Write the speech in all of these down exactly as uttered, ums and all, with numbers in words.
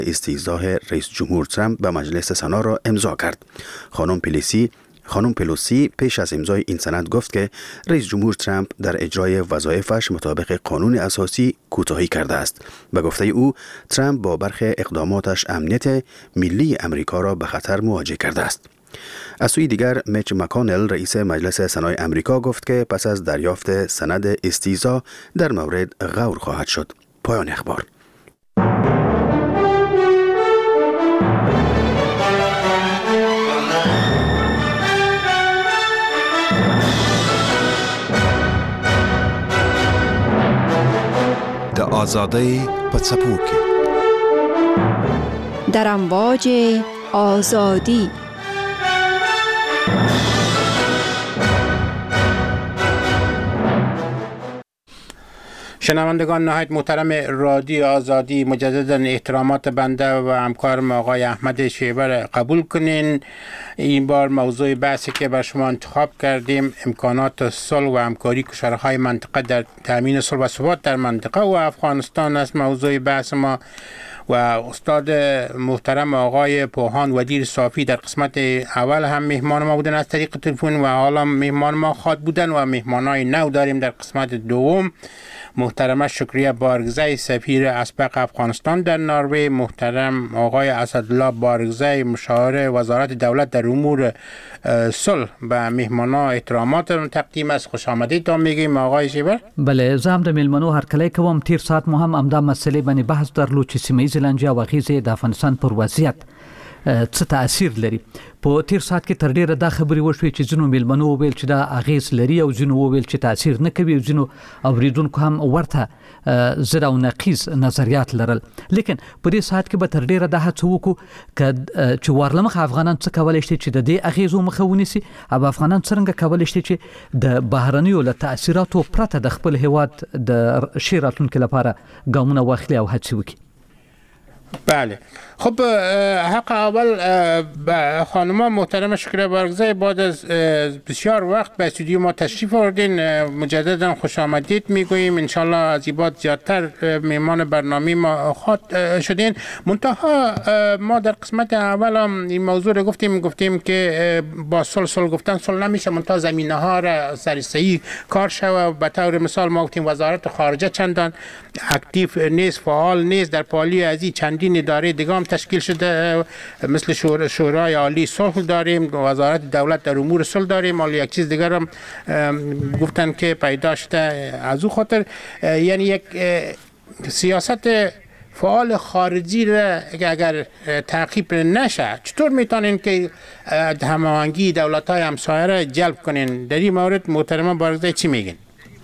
استیضاح رئیس جمهور ترامپ به مجلس سنا را امضا کرد. خانم پلوسی خانم پلوسی پیش از امضای این سند گفت که رئیس جمهور ترامپ در اجرای وظایفش مطابق قانون اساسی کوتاهی کرده است. به گفته او، ترامپ با برخی اقداماتش امنیت ملی امریکا را به خطر مواجه کرده است. از سوی دیگر، میچ مکانل رئیس مجلس سنای امریکا گفت که پس از دریافت سند استیضاح در مورد غور خواهد شد. پایان اخبار. د آزادۍ په څپو کې در امواج آزادی. شنوندگان نهایت محترم رادیو آزادی، مجددا احترامات بنده و همکارم آقای احمد شیبر قبول کنین. این بار موضوع بحثی که بر شما انتخاب کردیم امکانات صلح و همکاری کشورهای منطقه در تامین صلح و ثبات در منطقه و افغانستان است موضوع بحث ما. و استاد محترم آقای پوهان ودیر صافی در قسمت اول هم مهمان ما بودن از طریق تلفن و حالا مهمان ما خواد بودن و مهمانای نو داریم در قسمت دوم. محترم شکریه بارگزی سفیر اسبق افغانستان در نروژ، محترم آقای اسدالله بارگزی مشاور وزارت دولت در امور صلح به مهمانا احترامات تقدیم است. خوش آمدید تا میگیم آقای شیبر. بله، زم د میلمنو هر کله کوم تیر ساعت مو هم امدا مسلې باندې بحث درلو چې سیمه ییز لانجه او غیزه د افغانستان پر وضعیت څه تاثیر لري. په تیر ساعت کې تر ډیره دا خبرې وشوې چې ځینو میلمنو وویل چې دا اغیز لري او ځینو وویل چې تاثیر نه کوي او ځینو اوریدونکو هم ورته زړه او نقیض نظریات لرل. لیکن په دې ساعت کې به تر ډیره دا هڅه وکړو چې ورلمخ افغانان څه کولی شي چې د دې اغیزو مخه ونیسي او افغانان څنګه کولی شي چې د بهرنیو له تاثیراتو پرته د خپل هیواد د ښې راتلونکي لپاره ګامونه واخلي او هڅې وکړي. بله، خب حق اول به خانم محترم شکریه بارگزی، بعد از بسیار وقت به استودیو ما تشریف آوردین، مجددا خوش آمدید میگوییم. انشالله از این بعد زیادتر مهمان برنامه ما خواهد شدین. منتها ما در قسمت اول هم این موضوع رو گفتیم گفتیم که با صلح صلح گفتن صلح نمیشه، منتها زمینه ها را سر صحیح کار شود. به طور مثال ما گفتیم وزارت خارجه چندان اکتیو نیست، فعال نیست. در پالی ازی چندین اداره دیگه هم تشکیل شده، مثل شور شورای عالی صلح داریم، وزارت دولت در امور صلح داریم، حالا یک چیز دیگر هم گفتن که پیدا شده. از او خاطر یعنی یک سیاست فعال خارجی را اگر تعقیب نشه، چطور میتونین که هماهنگی دولت‌های همسایه را جلب کنین؟ در این مورد محترم بارگزی چی میگین؟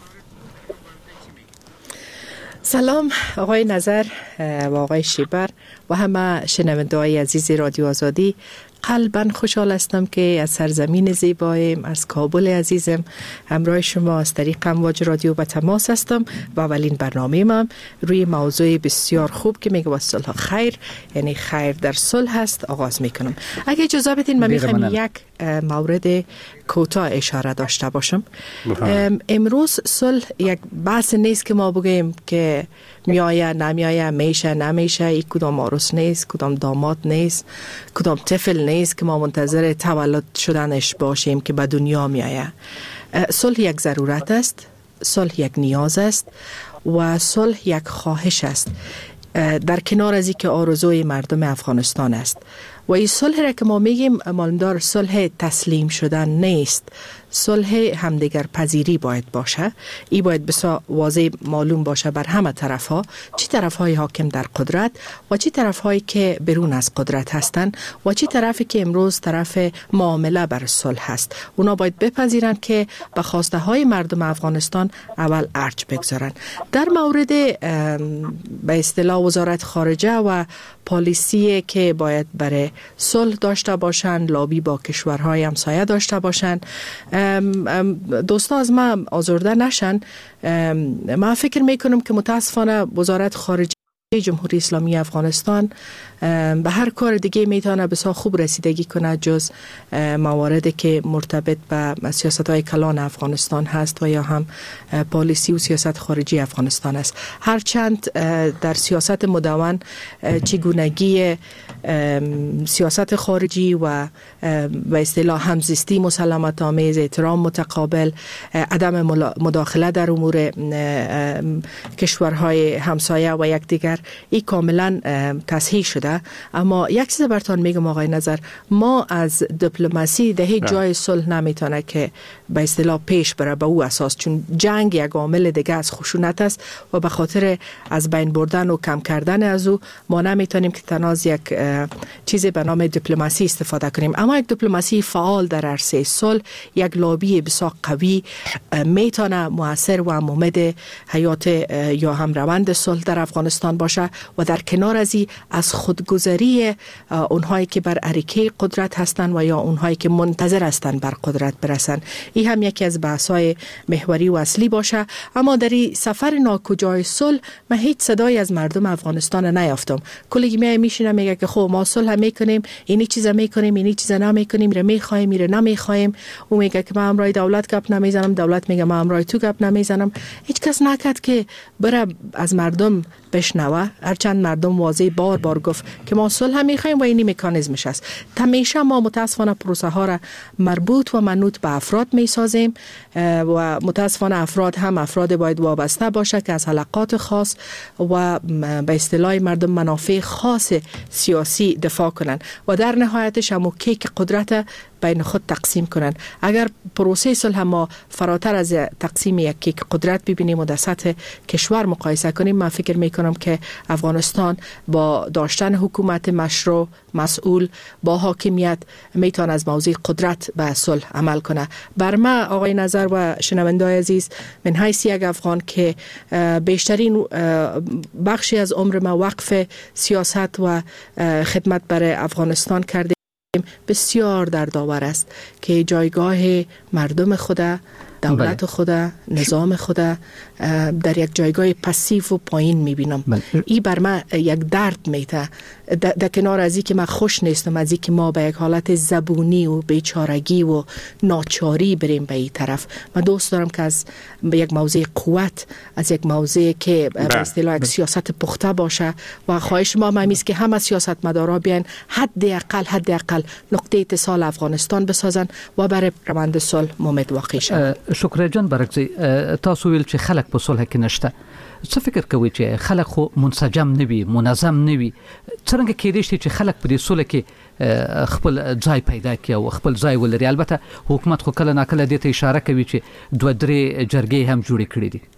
سلام آقای نظر و آقای شیبر و همه شنونده‌های عزیز رادیو آزادی. قلباً خوشحال هستم که از سرزمین زیبایم، از کابل عزیزم، همراه شما از طریق امواج رادیو به تماس هستم و اولین برنامه من روی موضوع بسیار خوب که میگه صلح خیر، یعنی خیر در صلح هست، آغاز میکنم. اگه اجازه بدین من میخوام یک مورد کوتاه اشاره داشته باشم. امروز صلح یک بحث نیست که ما بگیم که میایه نمیایه، میشه نمیشه، این کدام عروس نیست، کدام داماد نیست، کدام طفل نیست که ما منتظر تولد شدنش باشیم که به دنیا میایه. صلح یک ضرورت است، صلح یک نیاز است و صلح یک خواهش است، در کنار از اینکه آرزوی مردم افغانستان است. و این صلح را که ما میگیم معلومدار صلح تسلیم شدن نیست، صلح همدیگر پذیری باید باشه. این باید بسیار واضح معلوم باشه بر همه طرف ها، چی طرف های حاکم در قدرت و چی طرف هایی که بیرون از قدرت هستند و چی طرفی که امروز طرف معامله بر صلح هست. اونا باید بپذیرن که به خواسته های مردم افغانستان اول ارج بگذارن. در مورد به اصطلاح وزارت خارجه و پالیسی که باید برای صلح داشته باشن، لابی با کشورهای همسایه داشته باشن، دوستا از ما آزرده نشن. من فکر میکنم که متاسفانه وزارت خارجه جمهوری اسلامی افغانستان به هر کار دیگه میتونه بسیار خوب رسیدگی کنه جز مواردی که مرتبط به سیاست‌های کلان افغانستان هست و یا هم پالیسی و سیاست خارجی افغانستان است. هرچند در سیاست مدون چگونگی سیاست خارجی و به اصطلاح همزیستی مسالمت آمیز، احترام متقابل، عدم مداخله در امور کشورهای همسایه و یکدیگر این کاملا تصحیح شده. اما یک چیز براتون میگم آقای نظر، ما از دیپلماسی ده هیچ جای صلح نمیتونه که به اصطلاح پیش بره به او اساس، چون جنگ یک عامل دیگه از خشونت است و به خاطر از بین بردن و کم کردن از او ما نمیتونیم که تنها از یک چیزی به نام دیپلماسی استفاده کنیم. اما یک دیپلماسی فعال در عرصه صلح، یک لابی بسیار قوی میتونه مؤثر و ممد حیات یا هم روند صلح در افغانستان باشه و در کنار از این از خودگذری اونهایی که بر اریکه قدرت هستند و یا اونهایی که منتظر هستند بر قدرت برسن، این هم یکی از بحث‌های محوری و اصلی باشه. اما در این سفر ناکجای صلح من هیچ صدایی از مردم افغانستان نیافتم. کلی می میشینه میگه که خب ما صلح میکنیم، اینی چیزا میکنیم، اینی چیزا نمیکنیم، ر میخوایم میره نمیخوایم. او میگه که من امرای دولت گپ نمیزنم، دولت میگه من امرای تو گپ نمیزنم. هیچ کس نکرد که بره از مردم بشنوه، هرچند مردم واضح بار بار گفت که ما صلح میخوایم و اینی مکانیزمش است. همیشه ما متاسفانه پروسه ها را مربوط و منوط به افراد میسازیم و متاسفانه افراد هم افراد باید وابسته باشه که از حلقات خاص و به اصطلاح مردم منافع خاص سیاسی دفاع کنن و در نهایتش هم کیک قدرت بین خود تقسیم کنن. اگر پروسه صلح ما فراتر از تقسیم یک کیک قدرت ببینیم و در سطح کشور مقایسه کنیم، من فکر میکنم که افغانستان با داشتن حکومت مشروع مسئول با حاکمیت میتونه از موضوع قدرت به صلح عمل کنه. بر ما آقای نظر و شنونده‌های عزیز، من حیث یک افغان که بیشترین بخشی از عمر ما وقف سیاست و خدمت برای افغانستان کرده، بسیار دردآور است که جایگاه مردم خود، دولت خود، نظام خود در یک جایگاه پسیو و پایین میبینم. این بر من یک درد میته. در کنار از این که من خوش نیستم از این که ما به یک حالت زبونی و بیچارگی و ناچاری بریم به این طرف. من دوست دارم که از یک موضوع قوت، از یک موضوع که به اصطلاح یک سیاست پخته باشه و خواهش ما همیست که همه سیاست مدارا بیان حد اقل حد اقل نقطه اتصال افغانستان بسازن و برای روند صلح ممد واقع شد. شکر جان برکزی، تاسو ویل چې خلک په صلح کې نشته، څه فکر کوي چې خلک خو منسجم نه وي، منظم نه وي، څنګه کېدای شي چې خلک په دې صلح کې خپل ځای پیدا کړي او خپل ځای ولري؟ البته حکومت خو کله ناکله دې ته اشاره کوي چې دوه درې جرګې هم جوړې کړې دي.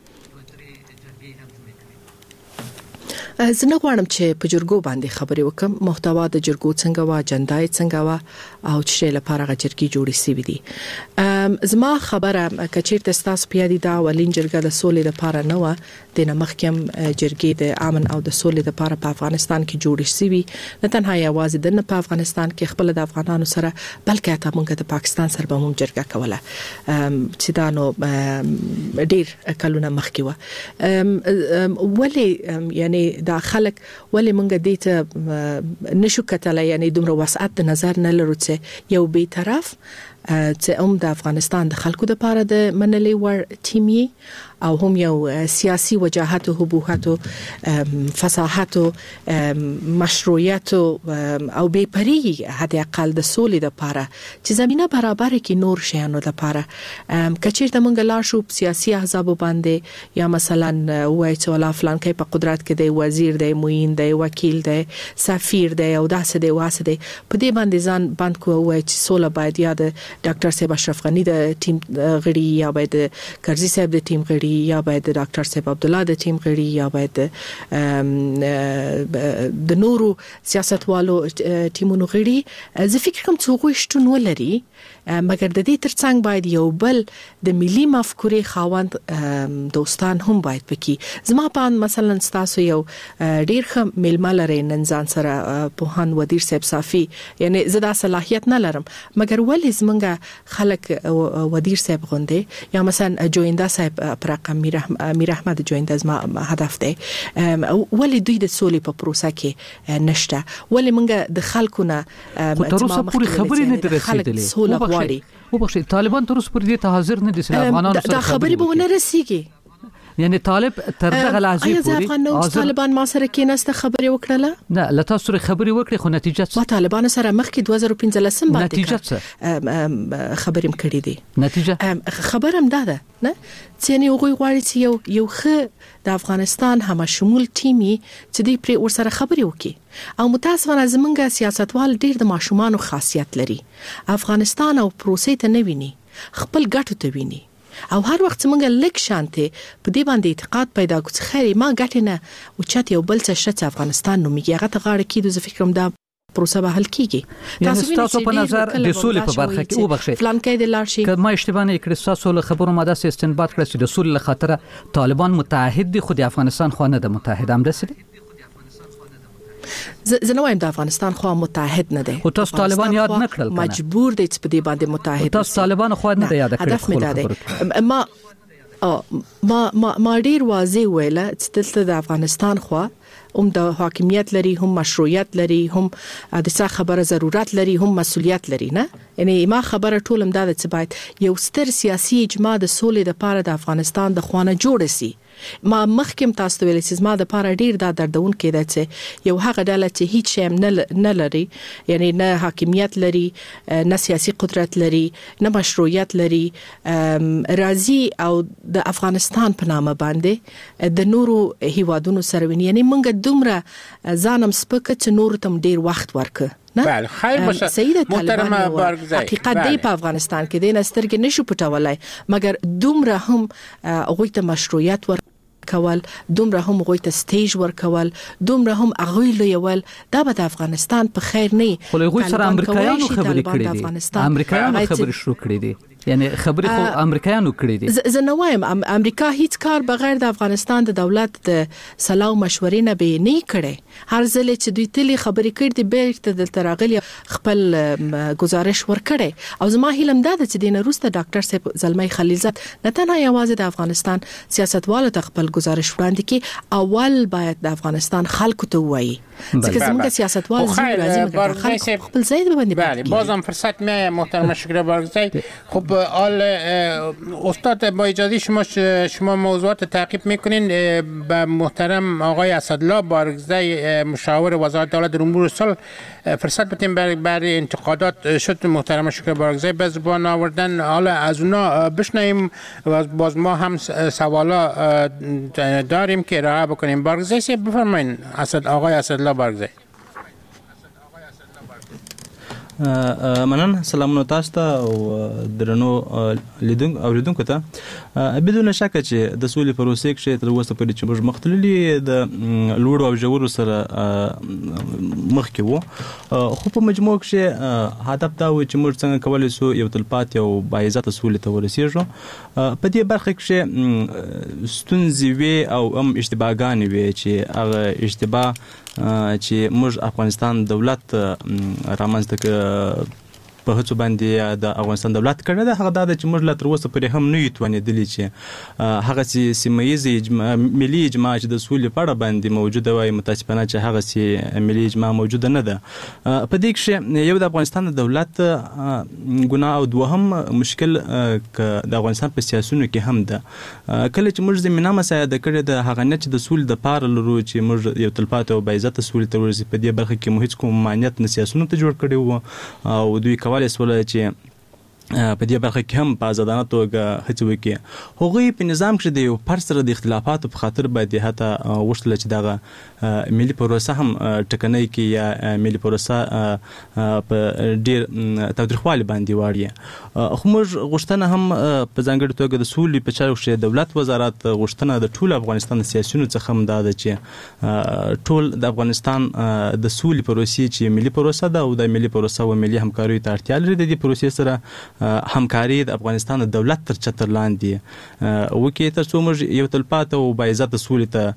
زه نه غواړم چې په جرګو باندې خبرې وکم، محتوا د جرګو څنګه و، اجنډا یې څنګه و او چې لپاره غ جرګې جوړې سوي دي. زما خبره که چیرته ستاسو په یاد دا ولین جرګه د سولې لپاره نه و، د نمخکم جرګې د امن او د سولې لپاره په افغانستان کې جوړې سوي، نه تنها یوازې د په افغانستان کې خپل د افغانانو سره بلکې حتی موږ د پاکستان سره به هم جرګه کوله چې دا نو ډیر کلونه مخکې و. ولی یعنی دا خلک ولی مونږ دې ته نشو کتلای، یعنی دومره وسعت د نظر نه لرو چې یو بی طرف چې هم د افغانستان د خلکو د پاره د منلي ور ټیمي او هم یو سیاسی وجاهت و حبوحت و فصاحت و مشروعیت و او بیپری حداقل د سولې د پاره چې زمينه برابر کې نور شیانو د پاره کچیر د مونږ لا شو سیاسي احزاب باندې یا مثلا وای چې ولا فلان کې په قدرت کې دی وزیر دی موین دی وکیل دی سفیر دی او داسې دی واسه دی په دې باندې ځان بند کو وای چې سوله باید یا د ډاکټر صاحب اشرف غنی د ټیم غړي یا باید کرزي صاحب د ټیم غړي یا باید د ډاکټر صاحب عبد الله د ټیم غړي یا باید د نورو سیاستوالو ټیمونو غړي. زه فکر کوم چې هغوی شتون ولري، مګر د دې ترڅنګ باید یو بل د ملي مفکورې خاوند دوستان هم باید پکې. زما په مثلا ستاسو یو ډیر ښه میلمه لري نن ځان سره پوهان ودیر صاحب صافي، یعنی زه دا صلاحیت نه لرم، مګر ولې زمونږ منګه خلک ودیر صاحب غونډه یا مثلا جویندا صاحب پر رقم میر احمد جویندا زما هدف دی ولې دوی د سولې په پروسه کې نشته ولې منګه د خلکو نه تر اوسه پورې خبرې نه درسېدلې سوله غواړي وبخښئ طالبان تر اوسه پورې ته حاضر نه دي چې افغانانو سره دا خبرې به ونه رسیږي یعنی طالب تر دغه لحظه پورې طالبان ما سره کېناسته خبرې وکړه نه لته سره خبرې وکړي خو نتیجه څه طالبان سره مخکې دوه زره پنځلس باندې نتیجه څه خبرې مکړې دي نتیجه خبرم ده ده نه چې نه وګوي غواړي چې یو یو خ د افغانستان هم شمول ټیمي چې دی پر ور سره خبرې وکړي او متاسفانه زمونږ سیاستوال ډیر د ماشومان خاصیت لري افغانستان او پروسې ته نه ویني خپل ګټو ته ویني او هر وخت څنګه لیک شانته په دې باندې اعتقاد پیدا کوي خیر ما ګټنه او چت یو بل څه شته افغانستان نو میږي هغه ته غاړه کیدو زه فکرم دا پروسه به حل کیږي تاسو تاسو په نظر د سولې په برخه کې وبخښئ فلان کې د لارشي کله ما اشتباه نه کړی تاسو له خبرو ماده استنباط کړی چې د سولې لخاطر طالبان متحد دي خو د افغانستان خو نه د متحد هم دسي زه نه وایم د افغانستان خو متحد نه دی خو تاسو طالبان یاد نه کړل مجبور دي چې په دې باندې متحد تاسو طالبان خو نه یاد کړل ما ما ما ما ډیر واضح ویل چې دلته د افغانستان خو هم د حاکمیت لري هم مشروعیت لري هم د څه خبره ضرورت لري هم مسؤلیت لري نه یعنی ما خبره ټولم دا چې باید یو ستر سیاسي اجماع د سولې لپاره د افغانستان د خوانه جوړ شي ما مخکم تاسو ویل چې ما د لپاره ډیر دا دردون کې ده چې یو هغه ډله چې هیڅ شی نه نه لري یعنی نه حاکمیت لري نه سیاسي قدرت لري نه مشروعیت لري راضي او د افغانستان په نامه باندې د نورو هیوادونو سره ویني یعنی موږ دومره ځانم سپک چې نور تم ډیر وخت ورکه بله خیر باشه سیده محترمه بارګزی حقیقت دی په افغانستان کې د نسترګ نشو پټولای مګر دومره هم هغه ته مشروعیت ور کول دومره هم غوي ته سټیج ور کول دومره هم اغوی لویول دا به د افغانستان په خیر نه خو له غوي سره امریکایانو خبرې کړې دي امریکایانو خبرې شروع کړې دي یعنی خبرې خو امریکایانو کړې دي زه نه وایم امریکا هیڅ کار بغیر د افغانستان د دولت د صلاح مشورې نه به نه کړي هر ځل چې دوی تلی خبرې کړې دي بیرته د تراغلی خپل گزارش ور کړي او زما هیلم دا چې دینه روسته ډاکټر صاحب زلمی خلیلزاد نه تنها یوازې د افغانستان سیاستوالو ته خپل گزارش وړاندې کړي اول باید د افغانستان خلکو ته وایي ځکه زموږ سیاستوال زموږ راځي خپل ځای باندې بله بازم فرصت می محترم شکر بارگزی خب آل استاد با اجازه شما شما موضوعات تعقیب میکنین به محترم آقای اسدالله بارگزی مشاور وزارت دولت در امور صلح فرصت بدیم برای برای انتقادات شد محترم شکر بارگزی به زبان آوردن حالا از اونا بشنویم و باز ما هم سوالا داریم که ارائه بکنیم بارگزی سی بفرمایید اسد آقای اسدالله بارگزی منن سلامونه تاسو ته او درنو لیدون او لیدونکو ته بدون شک چې د سولې پروسې کې تر اوسه پورې چې موږ مختللي د لوړ او جوړ سره مخ کې وو خو په مجموع کې هدف دا و چې موږ څنګه کولای شو یو تلپات یو باعزت سولې ته ورسېږو په دې برخه کې ستونزې وي او هم اشتباهګانې وي چې هغه اشتباه چې موږ افغانستان دولت رامنځته ک په هڅو باندې د افغانستان دولت کړه ده هغه د چې موږ لا تر اوسه پرې هم نه یتوانېدلی چې هغه چې سیمایي اجماع ملي اجماع چې د سولې په اړه باندې موجوده وای متاسفانه چې هغه چې ملي اجماع موجوده نه ده په دې کې یو د افغانستان دولت ګناه او دوهم مشکل د افغانستان په سیاستونو کې هم ده کله چې موږ زمينه مساعده کړې ده هغه نه چې د سولې د پاره لرو چې موږ یو تلپاتې او باعزت سولې ته ورسې په دې برخه کې مو هیڅ کوم مانیت نه سیاستونو ته جوړ کړی وو او دوی کولای سول چې په دې برخه کې هم په آزادانه توګه هڅه وکړي هغوی په نظام کې د یو پر سره د اختلافاتو په خاطر باندې حتی وشتل چې دغه ملي پروسه هم ټکنۍ کې یا ملي پروسه په ډیر تاوتریخوالي باندې واړي خو موږ غوښتنه هم په ځانګړي توګه د سولې په چارو کې دولت وزارت غوښتنه د ټول افغانستان سیاسيونو څخه هم دا ده چې ټول د افغانستان د سولې پروسې چې ملي پروسه ده او د ملي پروسه او ملي همکارۍ ته اړتیا لري د دې پروسې سره همکاري د افغانستان د دولت تر چتر لاندې وکي تر څو موږ یو تلپاته او باعزت سولې ته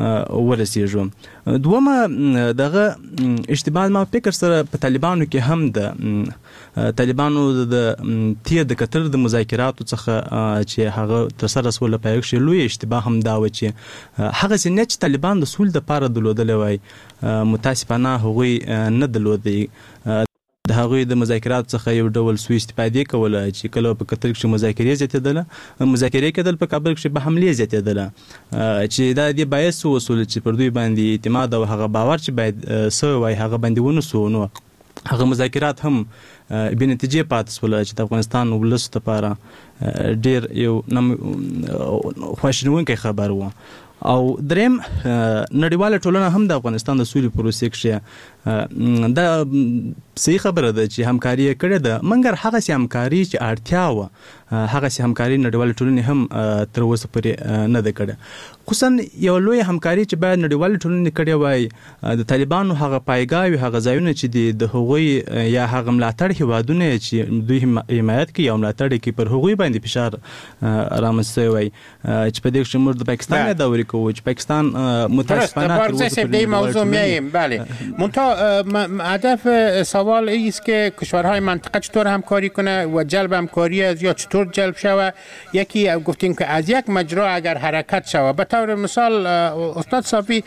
ورسیږو. دومره دغه اشتباه ما فکر سره په طالبانو کې هم د طالبانو د تیر د کتر د مذاکراتو څخه چې هغه تر سره سول په یو شی لوی اشتباه هم دا و چې هغه سینه چې طالبان د سول د پاره دلودل وای متاسفانه هغه نه دلودي د هغوی د مذاکرات څخه یو ډول سوء استفاده کوله چې کله په کتر کې مذاکرې زیاتېدله مذاکرې کېدل په کابل کې به حمله زیاتېدله چې دا د باعث وصول چې پر دوی باندې اعتماد او هغه باور چې باید سو وای هغه باندې ونسو نو هغه مذاکرات هم به نتیجه پاتې سول چې د افغانستان ولست لپاره ډیر یو خوشنونکي خبر و. او دریم نړیواله ټولنه هم د افغانستان د سولې پروسې کې دا صحیح خبره ده چې همکاري کړې ده مګر هغه سي همکاري چې اړتیا و هغه سي همکاري نړیواله ټولنه هم تر اوسه پورې نه ده کړې. خصوصا یو لوی همکاري چې باید نړیواله ټولنه کړې وای د طالبانو هغه پایګاوي هغه ځایونه چې د هغوی یا هغه ملاتړ هیوادونه چې دوی حمایت کوي او ملاتړ کوي پر هغوی باندې فشار رامنځته وای چې په دې کې موږ د پاکستان د دورې کوو چې پاکستان متاسفانه تر اوسه موضوع میایم. بله منتها هدف سوال است که کشورهای منطقه چطور همکاری کنه و جلب همکاری از یا چطور جلب شوه. یکی گفتیم که از یک مجرا اگر حرکت شوه به طور مثال استاد صافی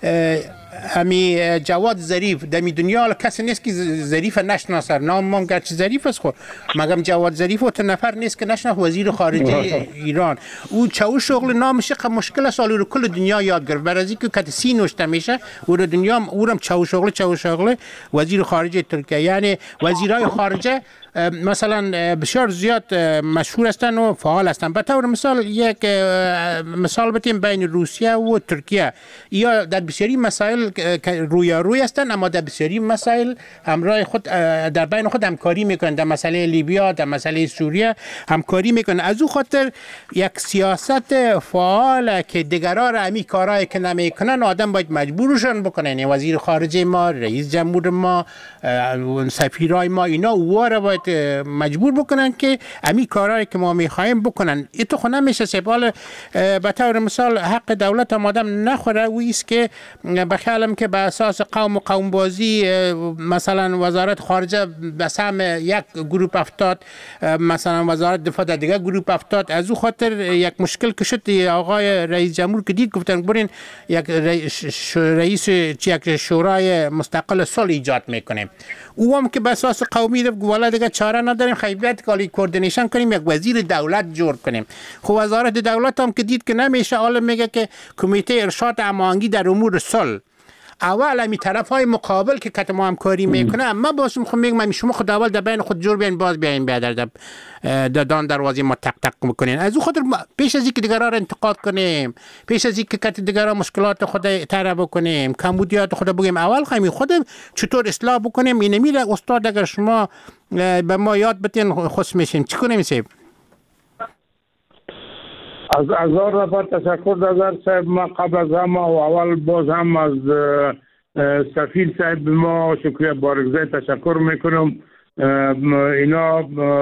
همی جواد ظریف دمی دنیا کسی نیست که ظریف نشناسه نام ما گرچه ظریف است خود مگم جواد ظریف و نفر نیست که نشناسه وزیر خارجه ایران او چاو شغل نامش مشکل سال رو کل دنیا یاد گرفت برای اینکه کت سی نوشته میشه او رو دنیا اورم چاو شغل چاو شغل وزیر خارجه ترکیه یعنی وزیرای خارجه مثلا بسیار زیاد مشهور هستند و فعال هستند. به طور مثال یک مثال بتیم بین روسیه و ترکیه یا در بسیاری مسائل رویاروی هستند اما در بسیاری مسائل همراه خود در بین خود همکاری میکنند. در مسئله لیبیا در مسئله سوریه همکاری میکنند. از او خاطر یک سیاست فعال که دیگران را امی کارایی که نمیکنن آدم باید مجبورشون بکنن. وزیر خارجه ما رئیس جمهور ما سفیرای ما اینا او را باید مجبور بکنن که امی کارهایی که ما میخوایم بکنن. این تو خونه میشه سپال به طور مثال حق دولت هم آدم نخوره و ایست که بخیالم که به اساس قوم و قوم بازی مثلا وزارت خارجه به سهم یک گروپ افتاد مثلا وزارت دفاع در دیگه گروپ افتاد. از او خاطر یک مشکل که شد آقای رئیس جمهور که دید گفتن برین یک رئیس یک شورای مستقل صلح ایجاد میکنیم. او هم که به اساس قومی دفت والا دیگه چاره نداریم خیلیت کالی کوردینیشن کنیم یک وزیر دولت جور کنیم. خب وزارت دولت هم که دید که نمیشه حالا میگه که کمیته ارشاد هماهنگی در امور صلح اول امی طرف های مقابل که کت ما همکاری میکنه اما باسم خود میگم شما خود اول در بین خود جور بیاین باز بیاین بیادر در دان دروازه ما تق تق میکنین. از او خاطر پیش از اینکه دیگران را انتقاد کنیم پیش از اینکه کت دیگران مشکلات خود طرح بکنیم کمبودیات خود بگیم اول خواهیم خود چطور اصلاح بکنیم. این میره استاد اگر شما به ما یاد بتین خوش میشیم چی کنیم سیب؟ از هزار نفر تشکر نظر صاحب. ما قبل از همه و اول باز هم از سفیر صاحب ما شکریه بارگزای تشکر میکنم. اینا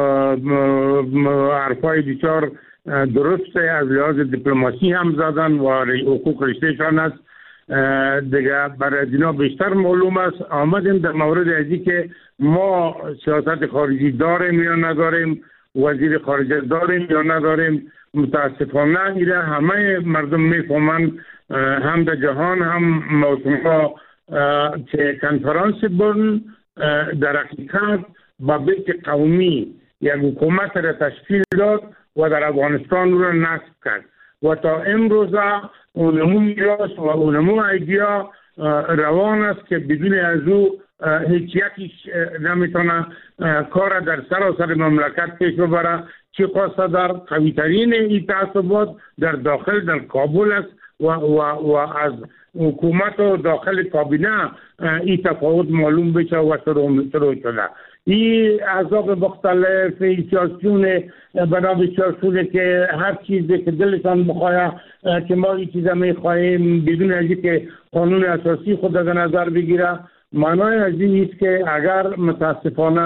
حرفای بسیار درسته از لحاظ دیپلماسی هم زدن و حقوق رشتهشان است دیگه برای اینا بیشتر معلوم است. آمدیم در مورد ازی که ما سیاست خارجی داریم یا نداریم وزیر خارجه داریم یا نداریم. متاسفانه ایره همه مردم میفهمن هم در جهان هم موسمها که کنفرانس برن در حقیقت با بیت قومی یک حکومت را تشکیل داد و در افغانستان رو نصب کرد و تا امروز اونمو میراث و اونمو ایدیا روان است که بدون از او هیچ یکیش نمیتونه کار در سراسر مملکت پیش ببره. چه قصد در قویترین این تعصبات در داخل در کابل است و, و, و از حکومت و داخل کابینه این تفاوت معلوم بشه و شروع شده. این احزاب مختلف سیاسیون بنا بسیارشونه که هر چیزی که دلشان بخواه که ما این چیزا میخواهیم بدون از که قانون اساسی خود در نظر بگیره. معنای از این است که اگر متاسفانه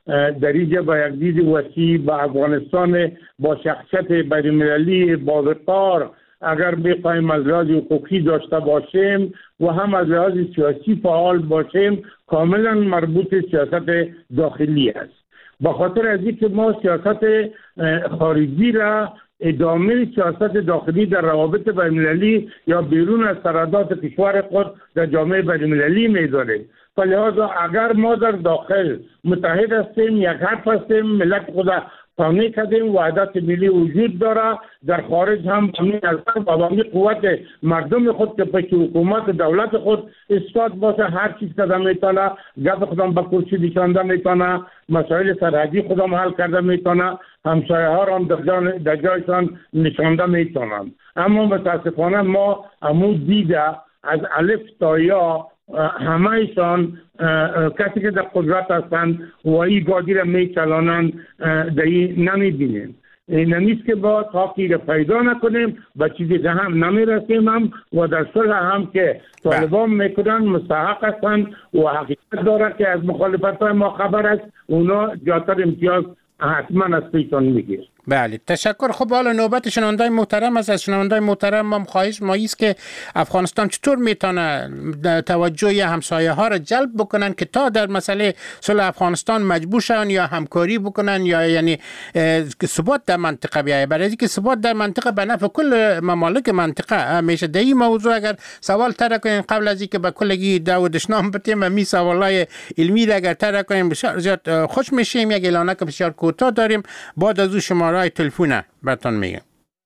در اینجا با یک دید وسیع با افغانستان با شخصیت بین‌المللی با وقار اگر بخوایم از لحاظ حقوقی داشته باشیم و هم از لحاظ سیاسی فعال باشیم کاملا مربوط سیاست داخلی است. با خاطر از اینکه ما سیاست خارجی را ادامه سیاست داخلی در روابط بین‌المللی یا بیرون از سرحدات کشور خود در جامعه بین‌المللی می‌داریم. فلذا اگر ما در داخل متحد هستیم، یک حرف هستیم، ملت خود قانع کردیم، وحدت ملی وجود داره، در خارج هم همین نظر و همین قوت مردم خود که پشت حکومت دولت خود استاد باشه، هر چیز کده میتونه، گپ خودم به کرسی نشانده میتونه، مسائل سرحدی خودم حل کرده میتونه، همسایه ها هم در, جان در جایشان نشانده میتونن. اما متاسفانه ما همون دیده از الف تا یا همه ایشان کسی که در قدرت هستند و این گادی را می چلانند در این نمی بینیم. این نیست که با تاکی را پیدا نکنیم و چیزی که هم نمی رسیم هم و در صلح هم که طالبان میکنن مستحق هستند و حقیقت داره که از مخالفت های ما خبر است، اونا جاتر امتیاز حتما از پیشان میگیر. بله تشکر. خب حالا نوبت شنوندای محترم است. از شنوندای محترم ما خواهش ما است که افغانستان چطور میتونه توجه همسایه ها را جلب بکنن که تا در مسئله صلح افغانستان مجبور شون یا همکاری بکنن یا یعنی ثبات در منطقه بیاید. برای اینکه ثبات در منطقه به نفع کل ممالک منطقه میشه. در این موضوع اگر سوال طرح کنیم قبل از اینکه به کلگی داودشنام بتیم می سوالای علمی را اگر طرح کنیم بسیار زیاد خوش میشیم. یک اعلانه که بسیار کوتاه داریم، بعد از اون شماره رای تلفونه براتون میگم.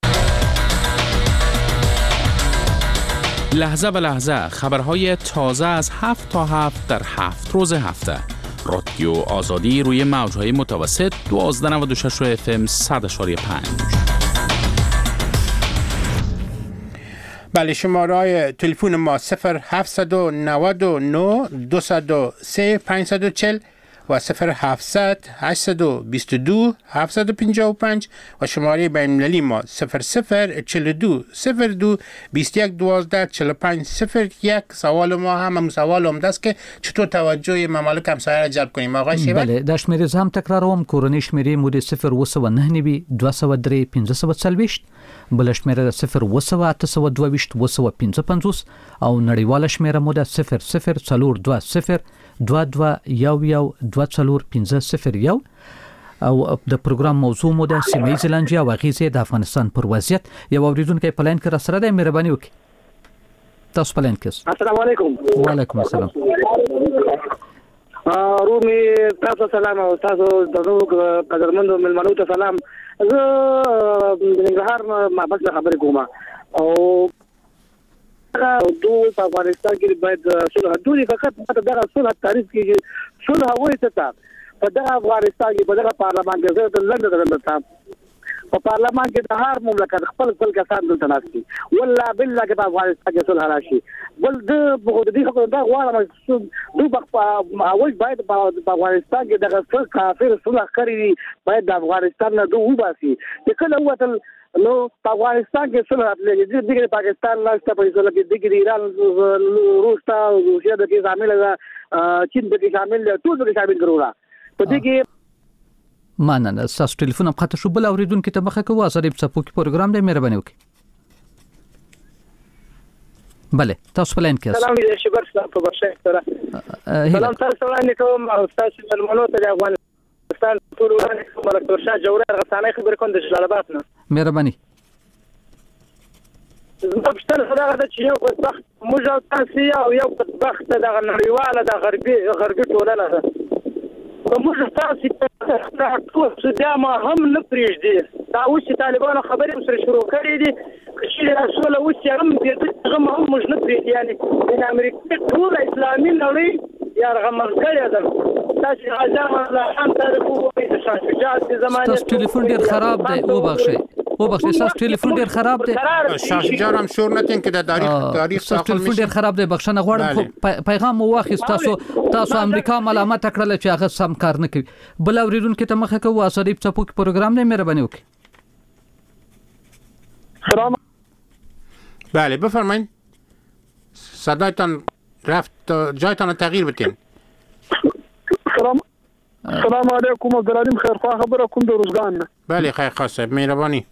لحظه به لحظه خبرهای تازه از هفت تا هفت در هفت روز هفته. رادیو آزادی روی موجهای متوسط دوازده نود و شش اف ام صد اشاری پنج. بله شماره تلفن ما صفر هفت نه نه دو صفر سه پنج چهار صفر و صفر هفتصد هشتصد و بیست و دو هفتصد و پنجاه و پنج و شماره بین‌المللی ما صفر صفر چهل و دو صفر دو بیست و یک دوازده چهل و پنج صفر یک. سوال ما هم هم سوال عمده است که چطور توجه ممالک همسایه را جلب کنیم. آقای شیبر. بله در شمیره هم تکراروم. کورنی شمیره مود صفر و سه و نه نوي دو سه و درې پنځه سوه څلوېښت، بل شمیره صفر و سه و اته سوه دوه ویشت و سه و پنځه پنځوس او نړیواله شمیره مود صفر صفر څلور دوه صفر دوه دوه یو یو دوه څلور پنځه صفر یو. او د پروګرام موضوع مو د سیمه ییزې لانجې او اغیزې د افغانستان پر وضعیت. یو اوریدونکی په لاین کې را سره دی، مهرباني وکړئ. تاسو په لاین کې. السلام علیکم. وعلیکم السلام. رومي تاسو سلام او تاسو دغه قدرمنو ملمنو ته سلام. زه د ننګرهار ما بس خبرې کوم او دوی په افغانستان کې باید صلح دوی فقط دغه صلح تعریف کیږي. صلح وایي ته په دغه افغانستان کې په دغه پارلمان کې زه د لندن درته په پارلمان کې د هر مملکت خپل خپل کسان دلته ناشتي والله بالله کې په افغانستان کې صلح راشي. بل د بغدادي خبره دا غواړم دوی په اول باید په افغانستان کې دغه څه کافر صلح کړی باید د افغانستان نه دوی وباسي. کله وته نو په افغانستان کې صلح راځي دغه پاکستان لاسته په صلح کې دغه ایران روس ته روسیا د کې شامل ده، چین د کې شامل ده، ټول د کې شامل کړو. په دې کې مننه. تاسو ټلیفون هم خاطر شو. بل اوریدونکو ته مخه کوو آزادی په پوکی پروګرام دی، مهرباني وکړئ. بله تاسو په لاین کې. سلام دې شبر صاحب په بشه سره. سلام تاسو باندې کوم او تاسو ملمنو ته افغانستان ټول ورانه ملک شاه جوړه غسانه خبر کوم د جلال آباد نه. مهرباني. زما پښتنه خدای دا چې یو وخت موږ او تاسو او یو وخت د نړیواله د غربي غربي ټولنه ده. موږ تاسو ته ټول بیا ما هم نه پرېږدي. دا اوس چې طالبانو خبرې سره شروع کړې دي چې رسول اوس هم دې هم موږ نه پرېږدي. یعنی د امریکا ټول اسلامي نړۍ یا رغمزګړې ده. تاسو غزا الله خان تاریخ وایي د شاه زمانه. تاسو ټلیفون ډیر خراب دی او بخښئ او بخښئ تاسو ټلیفون ډیر خراب دی. شاه شجاع هم شور نه تین کې د تاریخ تاریخ تاسو ټلیفون ډیر خراب دی. بخښنه غواړم خو پیغام مو واخیست. تاسو تاسو امریکا ملامت کړل چې هغه سم کار نه کوي. بل اوریدونکو ته مخه کوو آزادی په پوکی پروګرام دی، مهرباني وکړئ. سلام. بله بفرمایید. صدایتان رفت جایتان تغییر بدین. سلام. السلام علیکم عبدالعلیم خیرخوا خبره کوم د روزګان نه. بله خیرخوا صاحب مهرباني.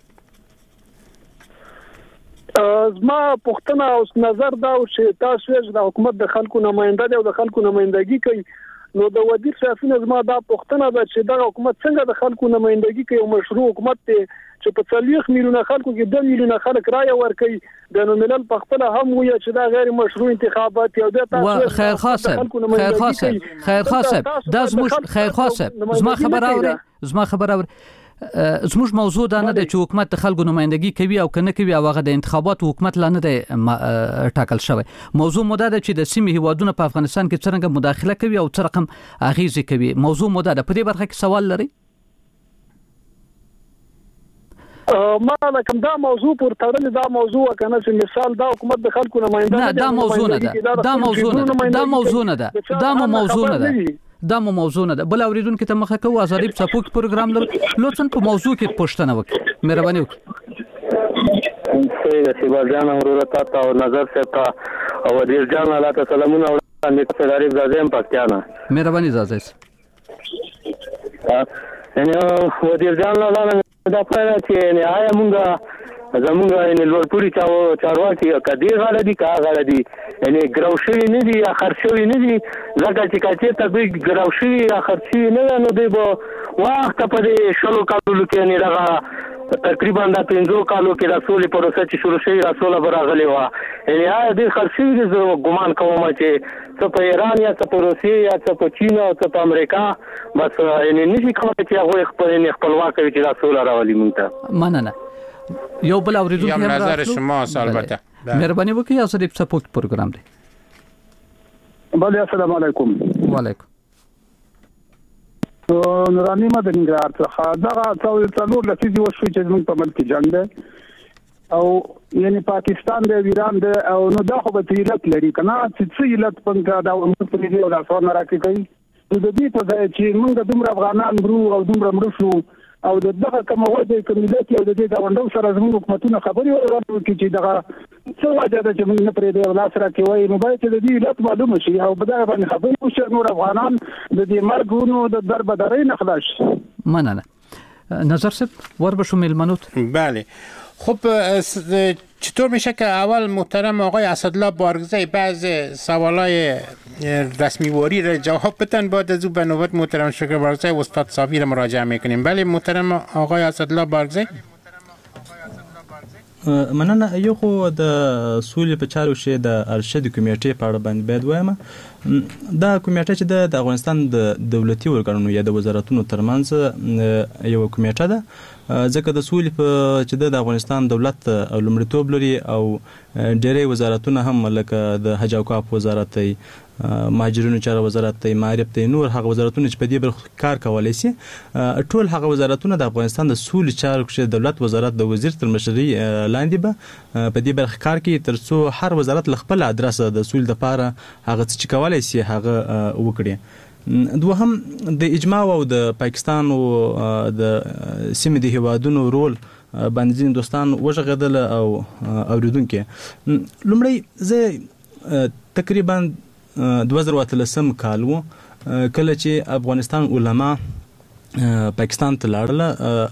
زما پوښتنه او نظر دا و چې تاسو یې د حکومت د خلکو نماینده دی او د خلکو نمائندګي کوي، نو د وزیر صاحب زما دا پوښتنه ده چې دا حکومت څنګه د خلکو نمائندګي کوي او مشروع حکومت دی چې په څلوېښت میلیونه خلکو کې دوه میلیونه خلک رایه ورکوي، بین الملل په خپل هم وایي چې دا غیر مشروع انتخابات دي او دا تاسو خیرخوا صاحب خیرخوا صاحب خیرخوا صاحب دا زموږ خیرخوا صاحب زما خبره اوري زما خبره اوري زموږ موضوع دا نه ده چې حکومت د خلکو نمائندګي کوي او کنه کوي او هغه د انتخاباتو حکومت لا نه دی ټاکل شوی. موضوع مو دا ده چې د سیمې هیوادونو په افغانستان کې څنګه مداخله کوي او څه رقم اغیزې کوي. موضوع مو دا ده. په دې برخه کې سوال لري؟ ما لکه دا موضوع پر تړلې دا موضوع کنه چې مثال دا حکومت د خلکو نمائنده نه دا موضوع نه ده دا موضوع نه ده دا موضوع نه ده دا موضوع نه ده دا مو موضوع نه ده. بل اوریدونکو ته مخه کوو ازادي په سپوک پروګرام لرو لوڅن په موضوع کې پوښتنه وکړه مهرباني وکړه. سید شیبال جان امرته تا او نظر سے تا او ډیر جان الله تعالی سلامونه او نیک غریب زازم پښتانه مهرباني زازم یعنی و ډیر جان الله دا پاره چې نه آیا مونږه زمونږه ان لوړپوري چاو چارواکي کدي غاړه دي کا غاړه دي یعنی ګراوشي نه دي یا خرشوي نه دي ځکه چې کچې ته به ګراوشي یا خرشي نه نو دی بو وخت په دې شلو کالو کې نه راغله تقریبا د پنځو کالو کې رسول پروسه چې شروع شي رسول براغلی و یعنی آیا دې خرشي دې ګمان کوم چې څه په ایران یا څه په روسیې یا څه په چین او څه په امریکا بس یعنی نشي کومه چې هغه خپل خپلواک وي چې رسول راولي مونږ ته مننه. یو بل اوریدونکو هم نظر شما البته مهرباني وکړئ ازادي په سپوک پروګرام دی. بله السلام علیکم. وعلیکم. نورانی ما د نګران څخه دا څو څلور لسیزې وشوي چې موږ په ملک جنگ دی او یعنی پاکستان دی ایران دی او نو دا خو به علت لري کنه چې څه علت پنګه دا موږ په دې ولا څو نه راکې کوي د دې په ځای چې موږ دومره افغانان برو او دومره مړ شو او دغه کوم وجه کومیلت او د دې دا وندو سره زموږ حکومتونه خبري ورته کوي چې دغه څه وجه ده چې موږ نه پرې دی ولا سره کوي نو باید د دې علت معلومه شي او بدا باندې خبري وشي نور افغانان د دې مرګونو د دربداري نه خلاص. مننه. نظر صاحب ور بشو میلمنوت. بله خب چطور میشه که اول محترم آقای اسدالله بارگزی بعض سوالای رسمی واری را جواب بدن بعد از او به نوبت محترم شکر بارگزی و استاد صافی را مراجعه میکنیم. بله محترم آقای اسدالله بارگزی. مننه. یو خو د سولې په چارو کې د ارشد کمیټې په اړه باندې باید وایم دا کمیټه چې د افغانستان د دولتي ورګانونو یا د وزارتونو ترمنځ یو کمیټه ده ځکه د سولې په چې د افغانستان دولت او لومړیتوب لري او ډېری وزارتونه هم لکه د حج او اوقاف وزارت دی مهاجرینو چارو وزارت دی معرف دی نور هغه وزارتونه چې په دې برخه کار کولای شي ټول هغه وزارتونه د افغانستان د سولې چارو کې دولت وزارت د وزیر تر مشرۍ لاندې به په دې برخه کار کوي ترڅو هر وزارت خپل ادرس د سولې لپاره هغه څه کولای شي هغه وکړي. دوهم د اجماع او د پاکستان او د سیمې د هیوادونو رول باندې ځین دوستان وژغدل او اوریدونکو لومړی زه تقریبا دوه زره اتلسم کال وو کله چې افغانستان علما پاکستان ته لاړل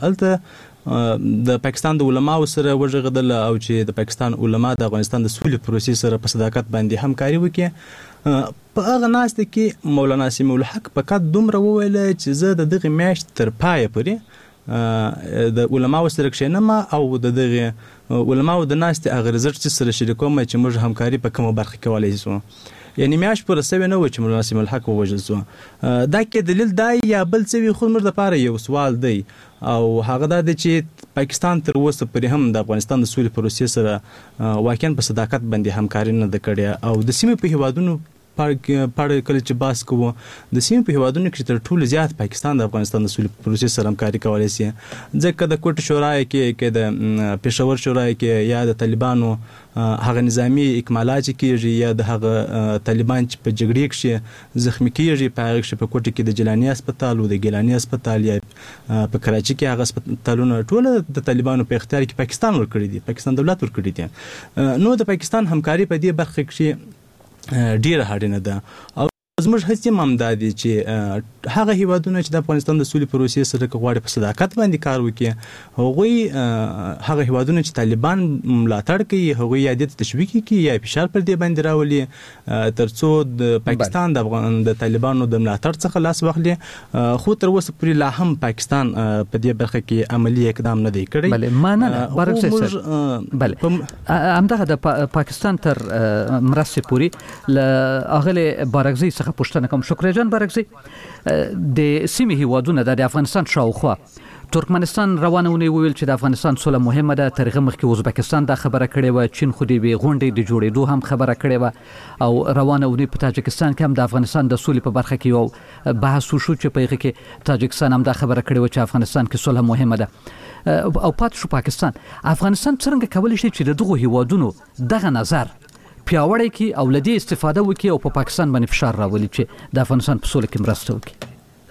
الته د پاکستان د علماو سره وژغدل او چې د پاکستان علما د افغانستان د سولې پروسې سره په صداقت باندې همکاري وکړي. په هغه ناسته کې مولانا سمیع الحق فقط دومره وویل چې زه د دغه میاشت تر پایه پورې د علماو سره کښېنم او د دغه علماو د ناستې هغه رزلټ سره شریکوم چې موږ همکاري په کومه برخه کې کولی شو. یعنی میاشت پوره سوی نه و چې مولانا سمیع الحق ووژل شو. دا کې دلیل دی یا بل څه وي خو موږ دپاره یو سوال دی او هغه دا دی چې پاکستان تر اوسه پورې هم د افغانستان د سولې پروسې سره واقعا په صداقت باندې همکاري نه ده کړې او د سیمې په هیوادونو پاړه کله چې باس کوو د سیمې په هیوادونو کې تر ټولو زیات پاکستان د افغانستان د سولې پروسې سره همکاري کولی شي ځکه د کوټ شورای کې کې د پېښور شورای کې یا د طالبانو هغه نظامی اکمالات کېږي یا د هغه طالبان چې په جګړې کې زخمی کېږي په هغه کې په کوټ کې د جیلانی هسپتال او د ګیلانی هسپتال یا په کراچي کې هغه هسپتالونه ټول د طالبانو په اختیار کې پاکستان ورکړي دي پاکستان دولت ورکړي دي نو د پاکستان همکاري په دې برخه کې ډیره اړینه ده او زموږ هڅې هم دا دي چې هغه هیوادونه چې د افغانستان د سولې پروسې سره غواړي په صداقت باندې کار وکړي هغوی هغه هیوادونه چې طالبان ملاتړ کوي هغوی یا دې تشویق کوي یا فشار پر دې باندې راولي ترڅو د پاکستان د افغان د طالبانو د ملاتړ څخه لاس واخلي خو تر اوسه پورې لا هم پاکستان په دې برخه کې عملی اقدام نه دی کړی. بله مننه بارک بله همدغه د پاکستان تر مرستې پورې له اغله بارکزي پوښتنه کوم. شکر جان بارکزي د سیمې هیوادونه د افغانستان شاوخوا ترکمنستان روانه ونی ویل چې د افغانستان سوله مهمه ده. ترغه مخکې ازبکستان دا خبره کړې و، چین خو دې غونډې د جوړېدو هم خبره کړې و او روانه ونی په تاجکستان کې هم د افغانستان د سولې په برخه کې یو بحث وشو چې په هغه کې تاجکستان هم دا خبره کړې و چې افغانستان کې صلح مهمه ده او پات شو پاکستان. افغانستان څنګه کولی شي چې دغه هیوادونو دغه نظر پیاوړی کی او لدی استفاده وکي او په پا پاکستان باندې فشار راولي چې د افغانستان په سولې کې مرسته وکړي؟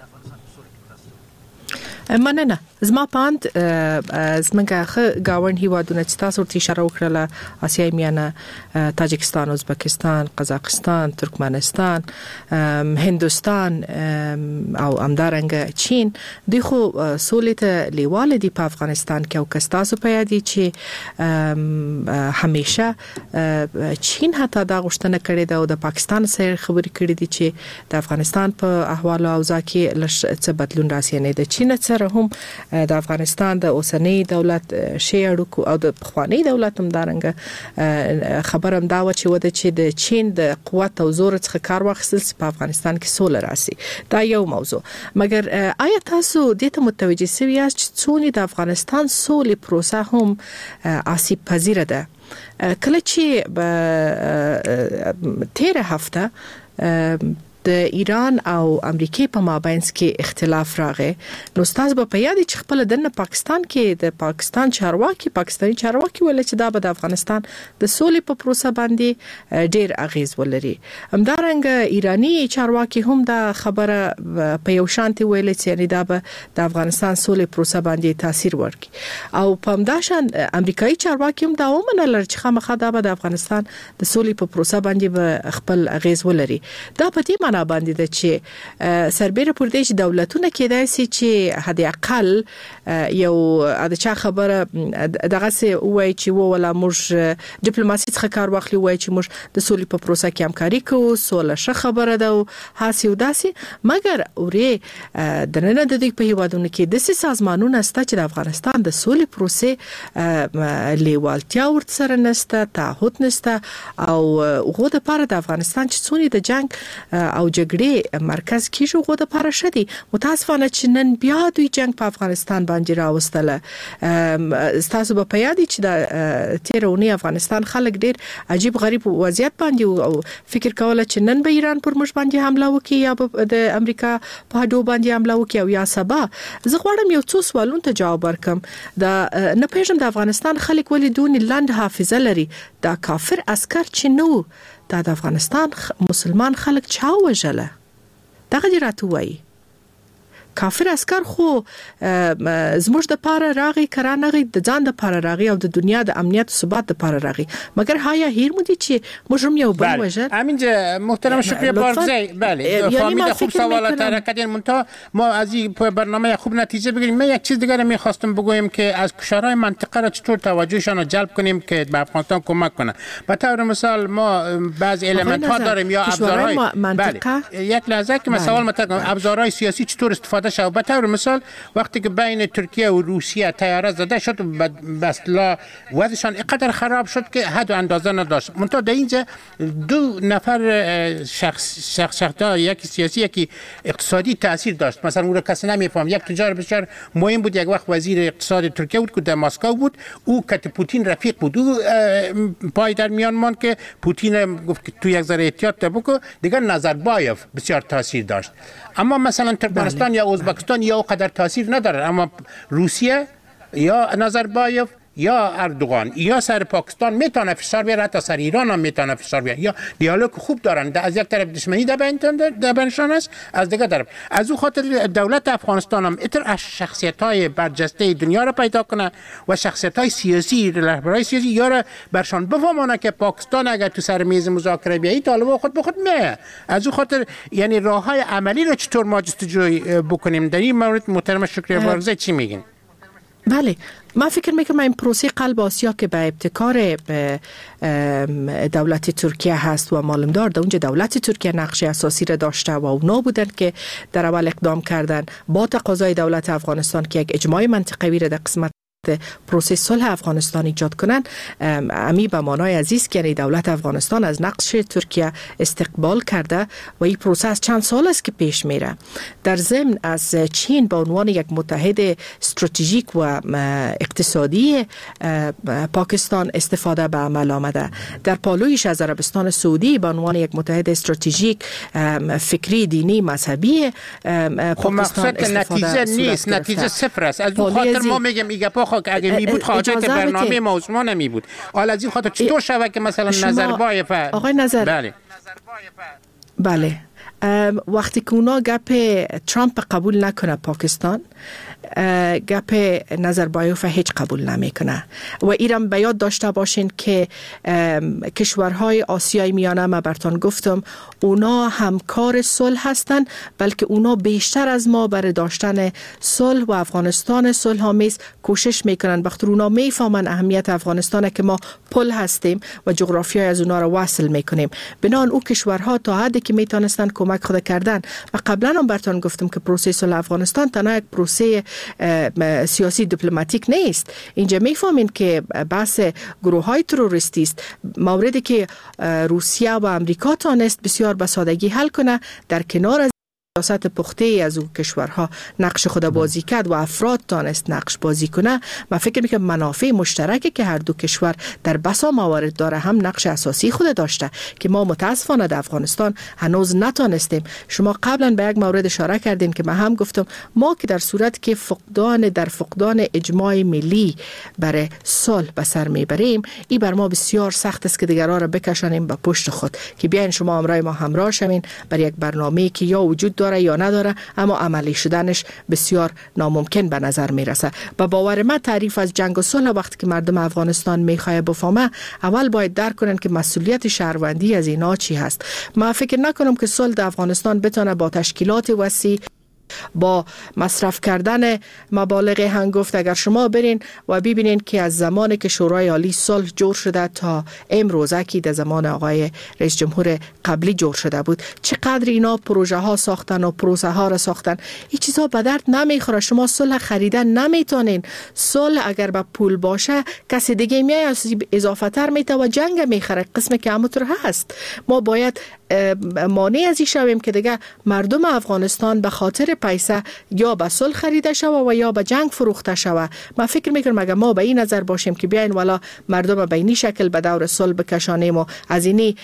مننه. زما پاند زمونږه گاون هیوادونه چې تاسو ورته اشاره وکړه آسیای میانه تاجکستان، ازبکستان، قزاقستان، ترکمنستان، هندوستان او همدارنګه چین دوی خو سولې ته لیواله دي په افغانستان کې او که تاسو په یاد دي چې همیشه چین حتی دا غوښتنه کړې ده او د پاکستان سره خبرې کړې دي چې د افغانستان په احوال او اوضاع کې لږ څه بدلون راسي. نه د چین سره هم د افغانستان د اوسنۍ دولت شی اړیکو او د پخوانی دولت هم دارنګه خبرم دا و چې وده چې د چین د قوت او زور څخه کار واخیستل په افغانستان کې سوله راسي. دا یو موضوع. مګر آیا تاسو دې ته متوجه شوی یاست چې څونی د افغانستان سولې پروسه هم آسیب پذیر ده؟ کله چې تیر هفته د ایران او امریکای په مابینځ کې اختلاف راغی نو تاسو په یاد چې خپل د پاکستان کې د پاکستان چارواکي پاکستاني چارواکي ول چې دا به د افغانستان د سولې په پروسه باندې ډیر اغیز ولري. همدارنګه ایرانی چارواکي هم دا خبره په یو شانتي ویل چې یعنی دا به د افغانستان سولې پروسه باندې تاثیر ورکړي او په همداشان امریکایي چارواکي هم دا ومنل چې خامخا دا به د افغانستان د سولې په پروسه باندې به خپل اغیز ولري. دا په دې باندې د چې سربېره پر دې چې دولتونه کېدای شي چې حد اقل یو د چا خبره دغه څه وای چې و ولا موږ ډیپلوماسي څخه کار واخلي وای چې موږ د سولې په پروسه کې همکاري کوو سوله ښه خبره ده او هاسي وداسي. مګر اورې د نن د دې په هیوادونو کې د سازمانونو ستا چې د افغانستان د سولې پروسه لیوالتیا ورسره نشته، تعهد نشته او غو د پاره د افغانستان چې څونی د جنگ او جګړې مرکز کې شو غو د پاره شدي. متاسفانه چې نن بیا دوی جنگ په افغانستان باندې راوستله. تاسو په یاد چې د تیرونی افغانستان خلک ډیر عجیب غریب وضعیت باندې او فکر کوله چې نن به ایران پر موږ باندې حمله وکړي یا د امریکا په هډو باندې حمله وکړي او یا سبا. زه غواړم یو څو سوالونو ته جواب ورکم. دا نه پېژم د افغانستان خلک ولې دون لاند حافظه لري. دا کافر عسكر چې نو دا د افغانستان مسلمان خلک چا وژله؟ دغه دې راته وایي. کافر عسكر خو زموږ د پاره راغی کرانغه د ځان د پاره راغی او د دنیا د امنیت او ثبات د پاره راغی. مګر هایا هیر مو دي چې موږ هم یو بل وژل. همینجا محترم شکریه بارکزی. بله فهمید خوب سوالات را کردین منتها ما از این برنامه خوب نتیجه بگیریم. من یک چیز دیگر می‌خواستم بگویم که از کشورهای منطقه را چطور توجهشان را جلب کنیم که به افغانستان کمک کنه. به طور مثال ما بعضی المنت ها داریم یا ابزارهای بله یک لحظه که مثلا مثلا ابزارهای سیاسی چطور استفاده شد. به طور مثال وقتی که بین ترکیه و روسیه طیاره زده شد بس لا وضعشان اینقدر خراب شد که حد و اندازه نداشت. منتها در اینجا دو نفر شخص شخص شخصا یکی سیاسی یکی اقتصادی تاثیر داشت. مثلا اون رو کسی نمیفهم. یک تجار بسیار مهم بود، یک وقت وزیر اقتصاد ترکیه بود که در مسکو بود. او کت پوتین رفیق بود. او پای در میان ماند که پوتین گفت که تو یک ذره احتیاط بکن. دیگر نظربایف بسیار تاثیر داشت. اما مثلا ترکمنستان یا ازبکستان یا قدر تاثیر نداره. اما روسیه یا نظربایف یا اردوغان یا سر پاکستان میتونه فشار بیاره، حتی سر ایران هم میتونه فشار بیاره، یا دیالوگ خوب دارن، از یک طرف دشمنی در بینشان است، از دیگه طرف از او خاطر دولت افغانستان هم اتر از شخصیت های برجسته دنیا را پیدا کنه و شخصیت های سیاسی رهبرای سیاسی یا را برشان بفهمانه که پاکستان اگر تو سر میز مذاکره بیایی طالبان خود به خود میه. از او خاطر یعنی راه های عملی را چطور ما جستجوی بکنیم در این مورد محترم شکریه بارگزای چی میگین؟ بله، من فکر میکنم این پروسه قلب آسیا که به ابتکار دولت ترکیه هست و معلوم دار در اونجا دولت ترکیه نقش اساسی را داشته و اونا بودن که در اول اقدام کردن با تقاضای دولت افغانستان که یک اجماع منطقوی را در قسمت پروسه صلح افغانستان ایجاد کنن. امی به معنای عزیز که یعنی دولت افغانستان از نقش ترکیه استقبال کرده و این پروسه از چند سال است که پیش میره. در ضمن از چین به عنوان یک متحد استراتژیک و اقتصادی پاکستان استفاده به عمل آمده. در پالویش از عربستان سعودی به عنوان یک متحد استراتژیک فکری، دینی، مذهبی پاکستان استفاده نتیجه نیست، نتیجه صفر است. از اون خاطر ما میگم ایگه پا اگه می بود حاجت برنامه ما عثمان نمی بود. حالا از این خاطر چطور شود که مثلا نظربایف آقای نظر بله بله وقتی که اونا گپ ترامپ قبول نکنه پاکستان، گپ نظربایف هیچ قبول نمیکنه و ایران به یاد داشته باشین که کشورهای آسیای میانه ما براتون گفتم اونا همکار صلح هستن، بلکه اونا بیشتر از ما برای داشتن صلح و افغانستان صلح آمیز کوشش میکنن. وقتی اونا میفهمن اهمیت افغانستان که ما پل هستیم و جغرافیای از اونا رو وصل میکنیم، بنان او کشورها تا حدی که میتونستن کمک خود کردن. و قبلا هم براتون گفتم که پروسه صلح افغانستان تنها یک پروسه سیاسی دیپلماتیک نیست. اینجا میفهمین که بحث گروه های تروریستی است، موردی که روسیه و امریکا تانست بسیار به سادگی حل کنه در کنار از سیاست پخته از اون کشورها نقش خود بازی کرد و افراد تانست نقش بازی کنه. من فکر میکنم منافع مشترکی که هر دو کشور در بسا موارد داره هم نقش اساسی خود داشته که ما متاسفانه در افغانستان هنوز نتانستیم. شما قبلا به یک مورد اشاره کردین که من هم گفتم ما که در صورت که فقدان در فقدان اجماع ملی برای صلح به سر میبریم، این بر ما بسیار سخت است که دیگران را بکشانیم به پشت خود که بیاین شما همراه ما همراه شوین بر یک برنامه‌ای که یا وجود داره یا نداره اما عملی شدنش بسیار ناممکن به نظر میرسه. با باور من تعریف از جنگ و صلح وقتی که مردم افغانستان میخواه بفهمه، اول باید درک کنن که مسئولیت شهروندی از اینا چی هست. من فکر نکنم که صلح در افغانستان بتونه با تشکیلات وسیع، با مصرف کردن مبالغ هنگفت، اگر شما برین و ببینین که از زمان که شورای عالی صلح جور شده تا امروزه که در زمان آقای رئیس جمهور قبلی جور شده بود، چقدر اینا پروژه ها ساختن و پروسه ها را ساختن. این چیزا به درد نمیخوره. شما صلح خریدن نمیتونین. صلح اگر به پول باشه کسی دیگه میاد اضافه تر میته و جنگ میخره، قسمی که همونطور هست. ما باید مانع از این شویم که دیگه مردم افغانستان به خاطر پیسه یا به صلح خریده شوه و یا به جنگ فروخته شوه. من فکر میکنم اگر ما به این نظر باشیم که بیاین والا مردم به این شکل به دور صلح بکشانیم و از اینی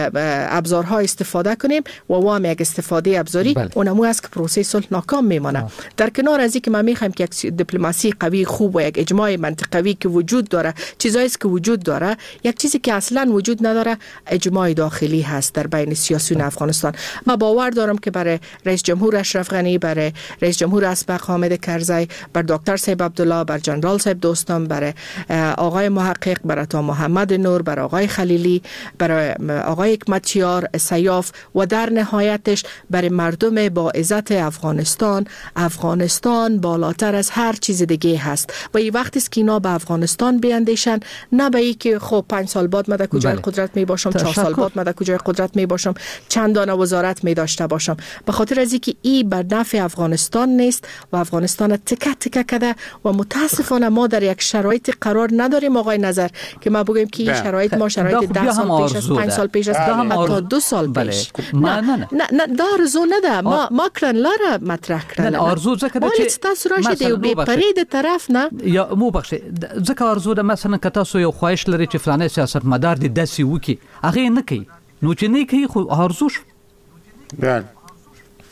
ابزارها استفاده کنیم و وام یک استفاده ابزاری، بله. اونمو است که پروسه صلح ناکام میمانه. در کنار از اینکه ما میخوایم که یک دیپلماسی قوی خوب و یک اجماع منطقوی که وجود داره، چیزایی است که وجود داره، یک چیزی که اصلا وجود نداره اجماع داخلی هست در بین سیاسیون افغانستان. ما باور دارم که برای رئیس جمهور اشرف غنی، برای رئیس جمهور اسبق حامد کرزی، بر دکتر صاحب عبدالله، بر جنرال صاحب دوستم، برای آقای محقق، برای تا محمد نور، برای آقای خلیلی، برای آقای حکمتیار سیاف و در نهایتش برای مردم با عزت افغانستان. افغانستان بالاتر از هر چیز دیگه هست و این وقتی است که اینا به افغانستان بیاندیشن، نه به این که خب پنج سال بعد من در کجای قدرت می باشم، چهار سال بعد من در کجای قدرت می باشم، چند دانه وزارت می داشته باشم. به خاطر از اینکه این بر نفع افغانستان نیست و افغانستان تکه تکه کرده و متاسفانه ما در یک شرایط قرار نداریم آقای نظر که ما بگیم که این شرایط ما شرایط ده سال پیش است، پنج سال پیش است، حتی دو سال پیش. نه نه نه دا آرزو نده. ما ما کړن لاره مطرح کړل. نه آرزو ځکه چې تاسو راشي دی به پرې د طرف نه یا مو بخښه ځکه آرزو د مثلا که تاسو یو خواهش لري چې فلانه سیاستمدار دې داسې وکي، هغه نه کوي، نو چې نه کوي خو آرزو شو. بله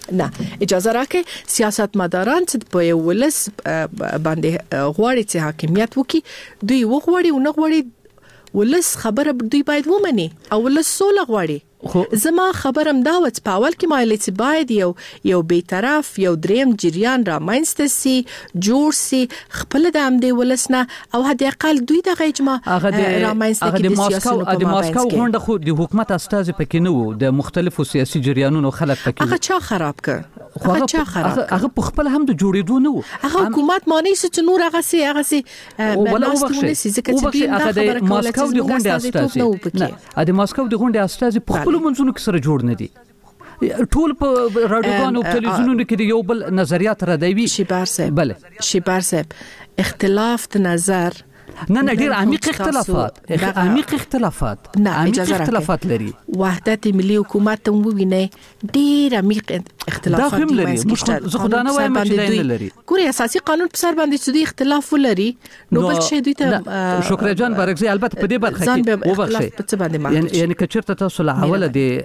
نه اجازه راکې سیاستمداران چې په یو ولس باندې غواړي چې حاکمیت وکړي دوی وغواړي او نه غواړي ولس خبره دوی باید ومني او ولس سوله غواړي زما خبرم دا و چې په اول کې مایل چې باید یو یو بی‌طرف یو دریم جریان را مینسته سي جوړ سي خپل د امدې ولسنه او هدي اقل دوی د اجماع را مینسته کې د سیاستونو په مابین کې هغه د خو د حکومت استازي پکې نه وو د مختلفو سیاسي جریانونو خلک پکې هغه چا خراب کړ هغه چا خراب هغه په خپل هم د جوړېدو نه وو هغه حکومت معنی چې نور هغه سي هغه سي بلاسټونه سي ځکه چې هغه د ماسکو د غونډې استازي نه د ماسکو د غونډې استازي په خپل منځونو کې سره جوړ نه دي ټول په رادیوګانو او تلویزیونونو کې یو بل نظریات ردوي شیبار صاحب بله شیبار صاحب اختلاف نظر نه نه ډیر عمیق اختلافات عمیق اختلافات نه عمیق اختلافات لري وحدت ملي حکومت ته وویني ډیر عمیق اختلافات دا هم لري زه خدای نه وایم چې نه لري ګوري اساسي قانون په سر باندې چې دوی اختلاف ولري نو بل شي دوی ته شکر جان برګزي البته په دې برخه کې وبخښي یعنی یعنی کچرته تاسو له حواله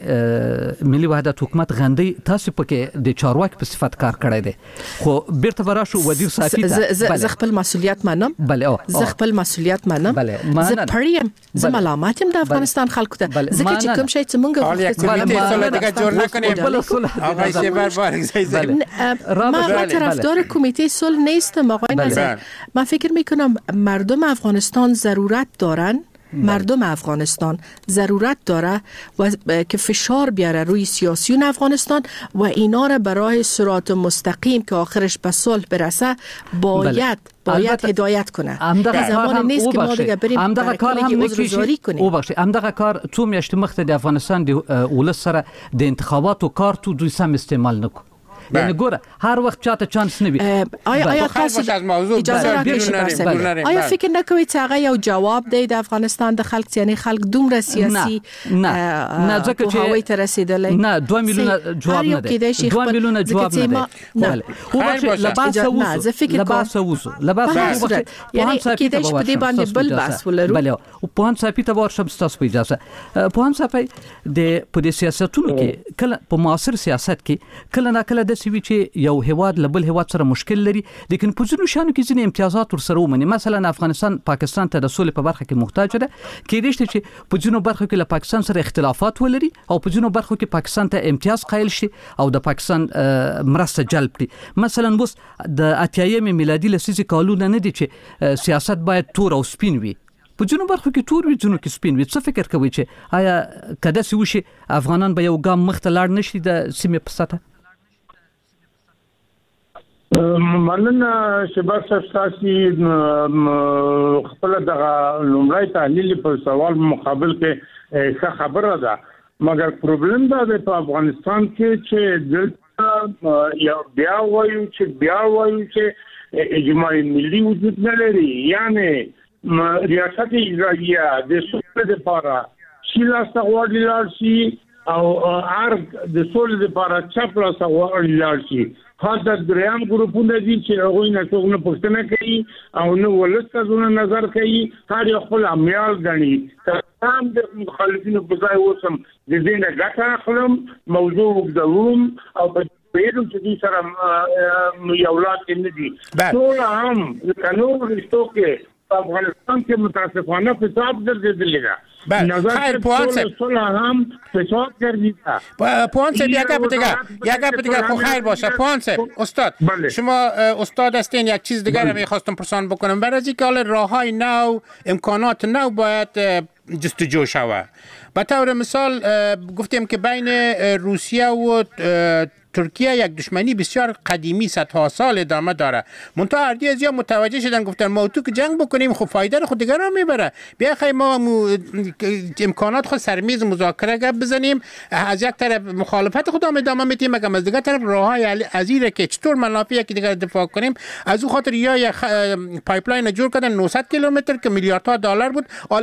د ملي وحدت حکومت غندې تاسو پکې د چارواکي په صفت کار کړی دی خو بیرته وراشو وزیر صافي ته زه خپل مسؤلیت منم بله زه خپل مسؤلیت منم زه پړیم زه ملامت یم د افغانستان خلکو ته ځکه چې کوم شی چې مونږ حال یک کمیته صلح دیگه جوړ نکنیم آقای شیبر بارگزای من طرفدار کمیته صلح نیستم آقای نظر من فکر میکنم مردم افغانستان ضرورت دارن مردم افغانستان ضرورت داره و که فشار بیاره روی سیاسیون افغانستان و اینا را برای صراط مستقیم که آخرش به صلح برسه باید باید هدایت کنه زمان نیست که ما دیگه بریم همدغه کار هم نکیږي او بخښي همدغه کار څو میاشتې مخکې د افغانستان د ولس سره د انتخاباتو کارتو دوی سم استعمال نکړو یعنی ګوره هر وخت چاته چانس نه وي آیا آیا تاسو اجازه راکړئ آیا فکر نکوي چې هغه یو جواب دی د افغانستان د خلک یعنی خلک دومره سیاسي نه نه ځکه چې هوی ته رسیدلې نه دوه میلیونه جواب نه دی دوه میلیونه جواب نه دی نه لباس نه زه فکر کوم لباس اوس لباس یعنی کې د شپې دی باندې بل بحث ولرو بله او په ان صاحب ته ورشم تاسو په اجازه په ان صاحب د په سیاستونو کې کله په معاصر سیاست کې کله نه کله سوي چې یو هواد لبل هواد سره مشکل لري لیکن په ځینو شانو کې ځینې امتیازات ورسره ومني مثلا افغانستان پاکستان ته د سولې په برخه کې محتاج ده کېدای شي چې په ځینو برخو کې له پاکستان سره اختلافات ولري او په ځینو برخو کې پاکستان ته امتیاز قایل شي او د پاکستان مرسته جلب کړي مثلا اوس د اتیایم میلادي لسیزې کالونه نه دي چې سیاست باید تور او سپین وي په ځینو برخو کې تور وي ځینو کې سپین وي څه فکر کوي چې آیا کده سی وشي افغانان به یو ګام مخته لاړ نشي د سیمې په سطح مننه شباب ساسي خپل دغه لومړی تحلیل په سوال مقابل کې ښه خبره ده مګر پرابلم دا دی په افغانستان کې چې دلته یو بیا وایو چې بیا وایو چې اجماعي ملي وجود نه لري یعنی ریاست اجرائیه د سولې لپاره شیلا سغواړي لاړ شي او ارګ د سولې لپاره چپلا سغواړي لاړ شي خاصه دریم ګروپونه دي چې هغه نه څنګه نه پښتنه کوي او نو ولست زونه نظر کوي هر یو خپل امیال غني تمام د مخالفینو په ځای وسم د دې نه ګټه اخلم موضوع وګدوم او په پیرو چې دي سره یو لاک نه دي ټول هم قانون رښتو کې په افغانستان کې متاسفانه فساد ګرځېدلی ده خیر پوانسه هم فساد گردیده پوانسه یکه دیگه یکه دیگه خو خیر باشه پوانسه استاد بله. شما استاد هستین یک چیز دیگر رو میخواستم پرسان بکنم برای اینکه حالا راههای نو امکانات نو باید جستجو شوه به طور مثال گفتیم که بین روسیه و ترکیه یک دشمنی بسیار قدیمی صدها سال ادامه داره منتها هر از یا متوجه شدن گفتن ما تو که جنگ بکنیم خب فایده رو خود دیگر رو میبره بیا خیلی ما امکانات خود سرمیز مذاکره گپ بزنیم از یک طرف مخالفت خود هم ادامه میدیم مگه از دیگر طرف راههای ازیره که چطور منافع یکی دیگر دفاع کنیم از اون خاطر یا یک پایپلاین جور کردن نهصد کیلومتر که میلیاردها دلار بود حالا از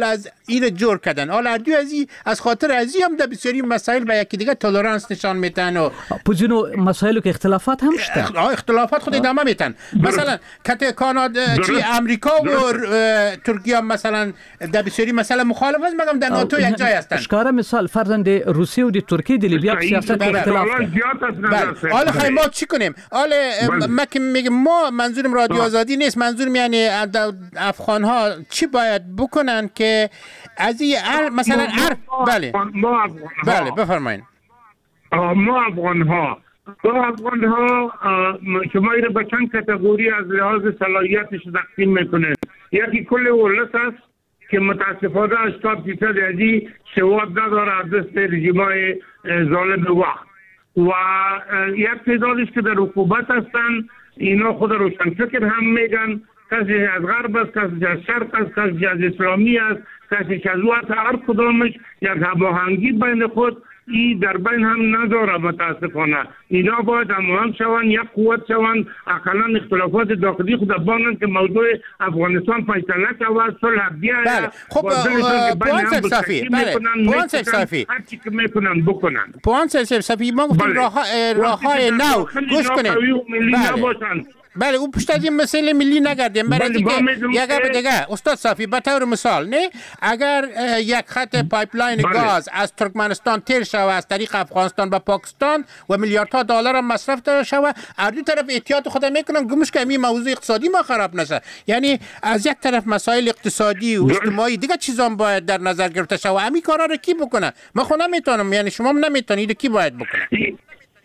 این جور کردن. حالا هر دو ازی از خاطر ازی هم در بسیاری مسائل به یکی دیگه تولرانس نشان میتن و پوزینو مسائل که اختلافات هم شته. اختلافات خود ادامه میتن. مثلا کته کانادا چی امریکا و ترکیه مثلا در بسیاری مسائل مخالف است، مگم در ناتو یک جای هستن. اشکار مثال فرزند روسیه و دی ترکیه دی لیبیا سیاست اختلاف داره. حالا خیلی ما چی کنیم؟ حالا ما که میگم ما منظورم رادیو آزادی نیست، منظورم یعنی افغان ها چی باید بکنن که از این مثلا عرب بله ما بله بفرمایید. ما افغان ها ما افغان ها شما ایره به چند کتگوری از لحاظ صلاحیتش تقسیم میکنه. یکی کل ولس است که متاسفانه هشتاد درصد ازی سواد نداره از دست رژیمای ظالم وقت و یک تعدادش که در حکومت هستن، اینا خود روشنفکر هم میگن، کسی از غرب است، کسی از شرق است، کسی از اسلامی است، کسی از وقت هر کدامش یک هماهنگی بین خود ای در بین هم نداره. متاسفانه اینا باید هماهنگ شوند، یک قوت شوند، اقلا اختلافات داخلی خود بانند که موضوع افغانستان فیصله شود، صلح بیاید. بله خب پوان صاحب صافی بله پوان صاحب صافی هر چی که میکنن بکنن. پوان صاحب صافی ما گفتیم راه راههای نو گوش کنید. بله بله او پشت از این مسئله ملی نگردیم. برای دیگه یک به دیگه استاد صافی به طور مثال نه اگر یک خط پایپلاین گاز از ترکمنستان تیر شود از طریق افغانستان به پاکستان و میلیاردها دلار هم مصرف داره شود، هر دو طرف احتیاط خود میکنن گمش که این موضوع اقتصادی ما خراب نشه. یعنی از یک طرف مسائل اقتصادی و اجتماعی دیگه چیزا باید در نظر گرفته شود. همین کارا رو کی بکنه؟ من خود نمیتونم، یعنی شما هم نمیتونید، کی باید بکنه؟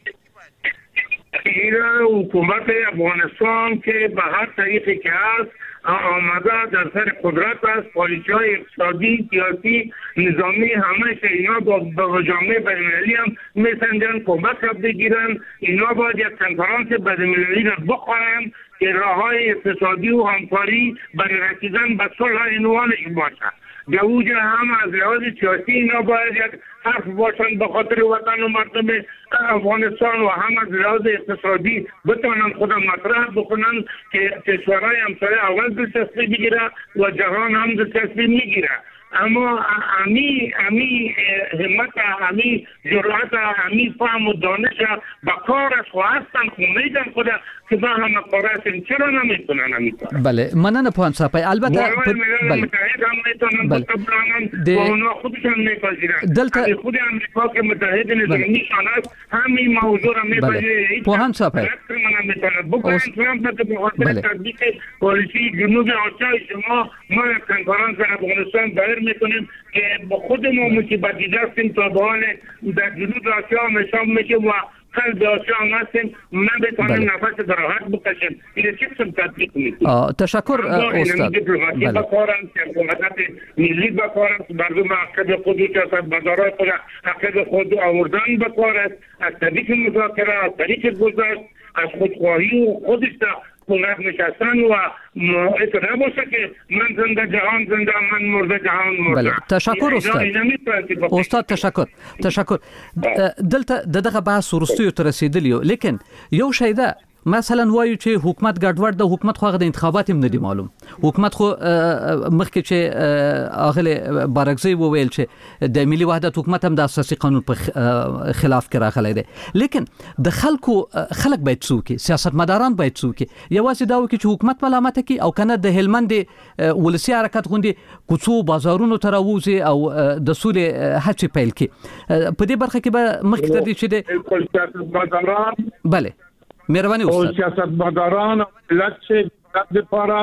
ایران حکومت افغانستان که به هر طریقی که هست آمده در سر قدرت است، پالیسی‌های اقتصادی، سیاسی، نظامی همه اینا با جامعه بین‌المللی هم میسنجن کمک را بگیرن. اینا باید یک کنفرانس بین‌المللی را بخواهند که راه‌های اقتصادی و همکاری برای رسیدن به صلح عنوانش باشه. جوجه هم از لحاظ سیاسی اینا باید یک حرف باشن به خاطر وطن و مردم افغانستان و هم از لحاظ اقتصادی بتونن خودم مطرح بکنن که کشورهای همسایه اول دلچسبی بگیره و جهان هم دلچسبی میگیره. اما امی امی همت امی جرأت امی فهم و دانش با کار از خواستن خونیدن خدا که با همه کار هستن چرا نمیتونن امی کار. بله مننه پوان صاحبی. البته بله متحد هم میتونن بله. بطبرانن و اونا خودشان میپذیرن. دلتا خود امریکا که متحد نظامیشان است همین موضوع را میپذیره. پوان صاحبی بکنن ترامپ که به خاطر تطبیق پالیسی جنوب آسیا شما ما یک کنفرانس در افغانستان دایر میکنیم که با خود ما مصیبت دیده هستیم تا به حال در جنوب آسیا هم حساب میشه و قلب آسیا هم هستیم نمیتونیم نفس براحت بکشیم. این چه قسم تطبیق میکنیم؟ تشکر استاد. دیپلماسی بکارم، سیاست ملی بکارم، مردم حق خود و سیاست مدارای خود حق خود آوردن بکارد، از طریق مذاکره، از طریق گذشت، از خودخواهی و خودش قدرت نشستن و اطلاع باشه که من زنده جهان زنده، من مرده جهان مرده. بله تشکر استاد. استاد تشکر تشکر. دلته دغه بحث ورستیو تر رسیدلیو، لیکن یو شی ده مثلا وایو چې حکومت ګډوډ د حکومت خو د انتخابات هم ندي معلوم. حکومت خو مخکې چې اغله بارګزی وویل چې د ملي وحدت حکومت هم د اساسي قانون په خلاف کې راغلی دی، لیکن د خلکو خلک باید څوک سیاستمداران باید څوک یوازې دا وکړي چې حکومت ملامت کوي او کنه د هلمند ولسی حرکت غونډي کوڅو بازارونو ته راوځي او د سولې هڅې پیل کړي. په دې برخه کې به مخکې تر دې چې د سیاستمداران بله مهرباني استاد سیاستمداران ملت چې د لپاره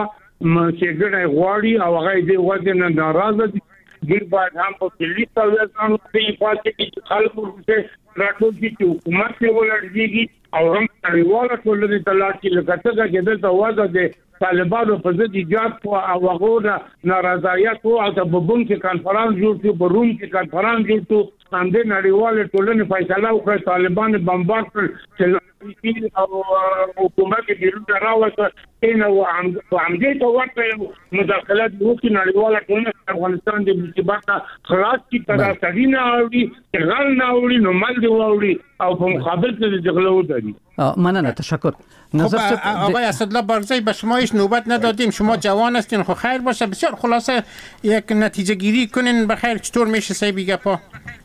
چې غواړي او هغه دې وځنه ناراضه دي ګیر باید هم په کلی توګه په پاتې کې خلکو ته راټول چې حکومت یې ولرځي او هم نړیواله ټولنې ته لاړ شي لکه څنګه چې دلته وځه د طالبانو په ضد ایجاد او هغه نارضایت او د بوم کې کانفرنس جوړ شو، په روم کې کانفرنس جوړ شو، هم د نړیواله ټولنې فیصله وکړه طالبان بمبار کړ چې پالیسی او حکومت بیرون راوځه این او عمدی ته ورته مداخلات وکړي نړیواله ټولنه افغانستان د مصیبت خلاص کی طرح تدین اوړي غل نه اوړي نو مل دی اوړي او په مقابل کې د غلو دي. مننه، تشکر. نظر آقای اسدالله بارگزایی به شما هیچ نوبت ندادیم، شما جوان هستین، خب خیر باشه. بسیار خلاصه یک نتیجه گیری کنین بخیر چطور میشه صاحبی گپا؟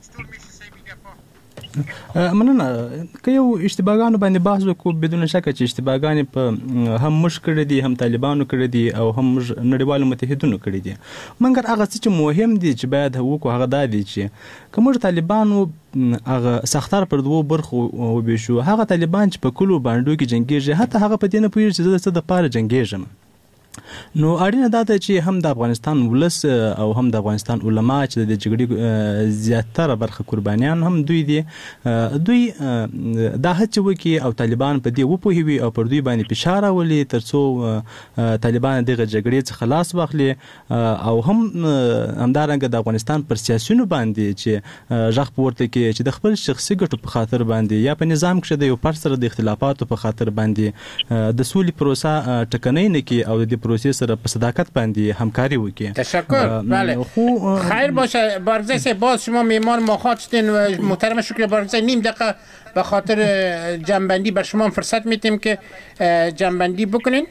مننه. که یو اشتباهګانو باندې بحث وکړو بدون شک چې اشتباهګانې په هم موږ کړې دي، هم طالبانو کړې دي او هم موږ نړیوالو متحدینو کړې دي. مګر هغه څه چې مهم دي چې باید وکړو هغه دا دي چې که موږ طالبانو هغه سختار پر دوه برخو وبېشو، هغه طالبان چې په کلو باندې کې جنگيږي حتی هغه په دې نه پوهېږي چې زه د څه دپاره جنګېږم. نو اړینه دا ده چې هم د افغانستان ولس او هم د افغانستان علما چې د جګړې زیاتره برخه قربانیان هم دوی دي، دوی دا هڅه وکړي او طالبان په دې وپوهوي او پر دوی باندې فشار راولي ترڅو طالبان دغه جګړې څخه خلاص واخلي او هم همدارنګه د افغانستان پر سیاسيونو باندې چې ژغ پورته کړي چې د خپل شخصي ګټو په خاطر باندې یا په نظام کې د یو فرد سره د اختلافاتو په خاطر باندې د سولې پروسه ټکنۍ نه کړي او د پروسې سره په صداقت باندې همکاری وکړي. تشکر. بله خیر باشه. بارگزایی باز شما میمان ما خواستین و محترم شکر بارگزایی نیم دقیقه به خاطر جنبندی بر شما فرصت میتیم که جنبندی بکنین.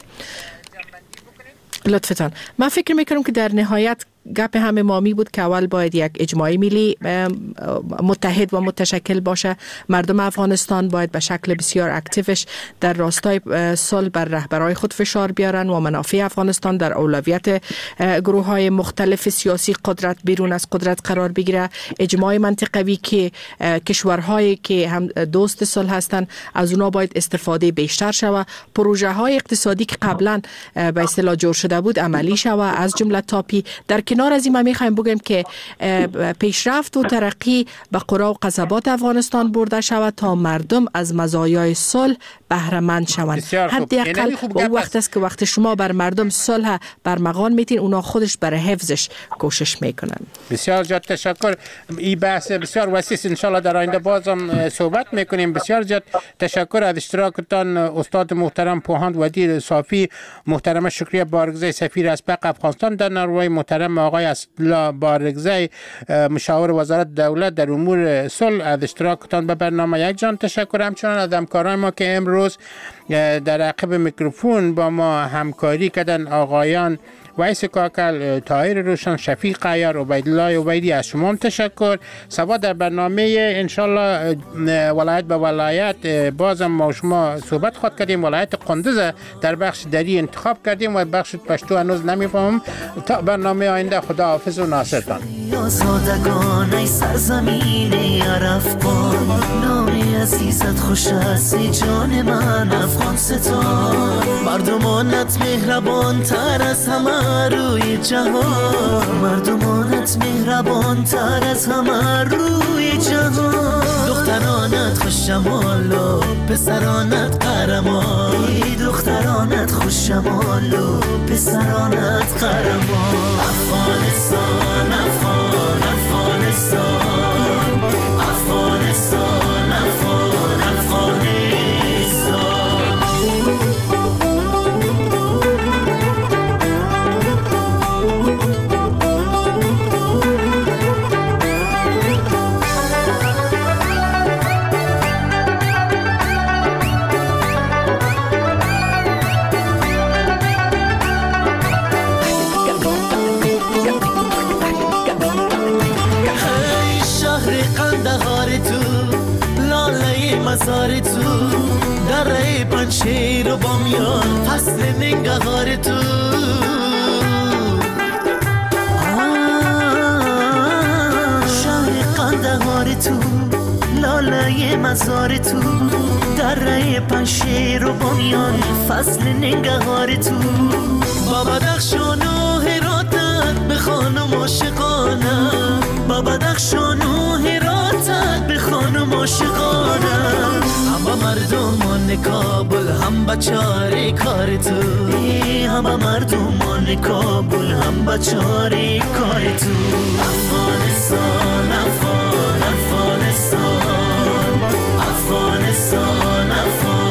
لطفتان. من فکر میکنم که در نهایت گپ همه مامی بود که اول باید یک اجماعی ملی متحد و متشکل باشه. مردم افغانستان باید به شکل بسیار اکتیوش در راستای صلح بر رهبرای خود فشار بیارن و منافع افغانستان در اولویت گروه های مختلف سیاسی قدرت بیرون از قدرت قرار بگیره. اجماع منطقوی که کشورهایی که هم دوست صلح هستند از اونا باید استفاده بیشتر شود. پروژه های اقتصادی که قبلا به اصطلاح جور شده بود عملی شود، از جمله تاپی. در کنار از این ما میخوایم بگیم که پیشرفت و ترقی به قرا و قصبات افغانستان برده شود تا مردم از مزایای صلح بهره مند شوند. حداقل اون وقت است که وقت شما بر مردم صلح برمغان میتین اونا خودش برای حفظش کوشش میکنن. بسیار جد تشکر. این بحث بسیار وسیع ان شاء الله در آینده بازم صحبت میکنیم. بسیار جد تشکر از اشتراکتان استاد محترم پوهاند ودیر صافی، محترم شکریه بارگزایی سفیر اسبق افغانستان در نروژ، محترم آقای اسدالله بارگزایی مشاور وزارت دولت در امور صلح از اشتراکتان به برنامه یک جان تشکر. همچنان از همکاران ما که امروز در عقب میکروفون با ما همکاری کردن آقایان ویس کاکل، طاهر روشن، شفیق عیار، عبیدالله عبیدی، از شما تشکر. سوا در برنامه انشالله ولایت به ولایت بازم ما شما صحبت خواهد کردیم. ولایت قندوز در بخش دری انتخاب کردیم و بخش پشتو هنوز نمیفهمم. تا برنامه آینده خدا حافظ و ناصرتان. آزادگان ای سرزمین عرفان، نامی عزیزت خوش است ای جان من افغانستان. مردمانت مهربان تر از همه روی جهان، مردمانت مهربان تر از همه روی جهان. دخترانت خوش جمال و پسرانت قهرمان، دخترانت خوش جمال و پسرانت قهرمان. افغانستان افغان افغانستان افغانستان افغان افغانستان. مزار تو دره پنشیر و بامیان، فصل ننگهار تو شهر قندهار تو لاله مزار تو دره پنشیر و بامیان، فصل ننگهار تو. با بدخشان و هراتت به خانم عاشقانه، با بدخشان و هراتت به خانم عاشقانه. هم مردمان کابل هم بچاره کار تو، هم مردمان کابل هم بچاره کار تو. افغانستان افغان افغانستان افغانستان افغان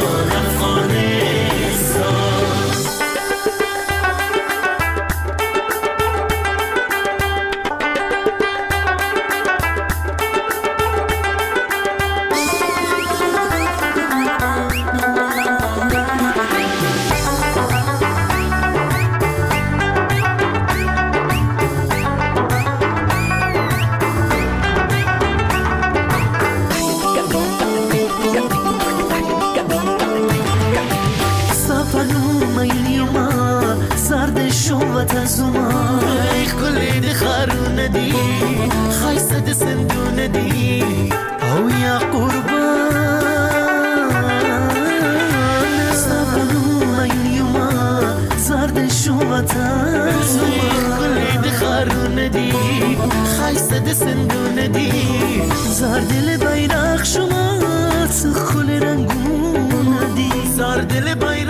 از اوما ای کلی دی خارون دی خایسته دی سند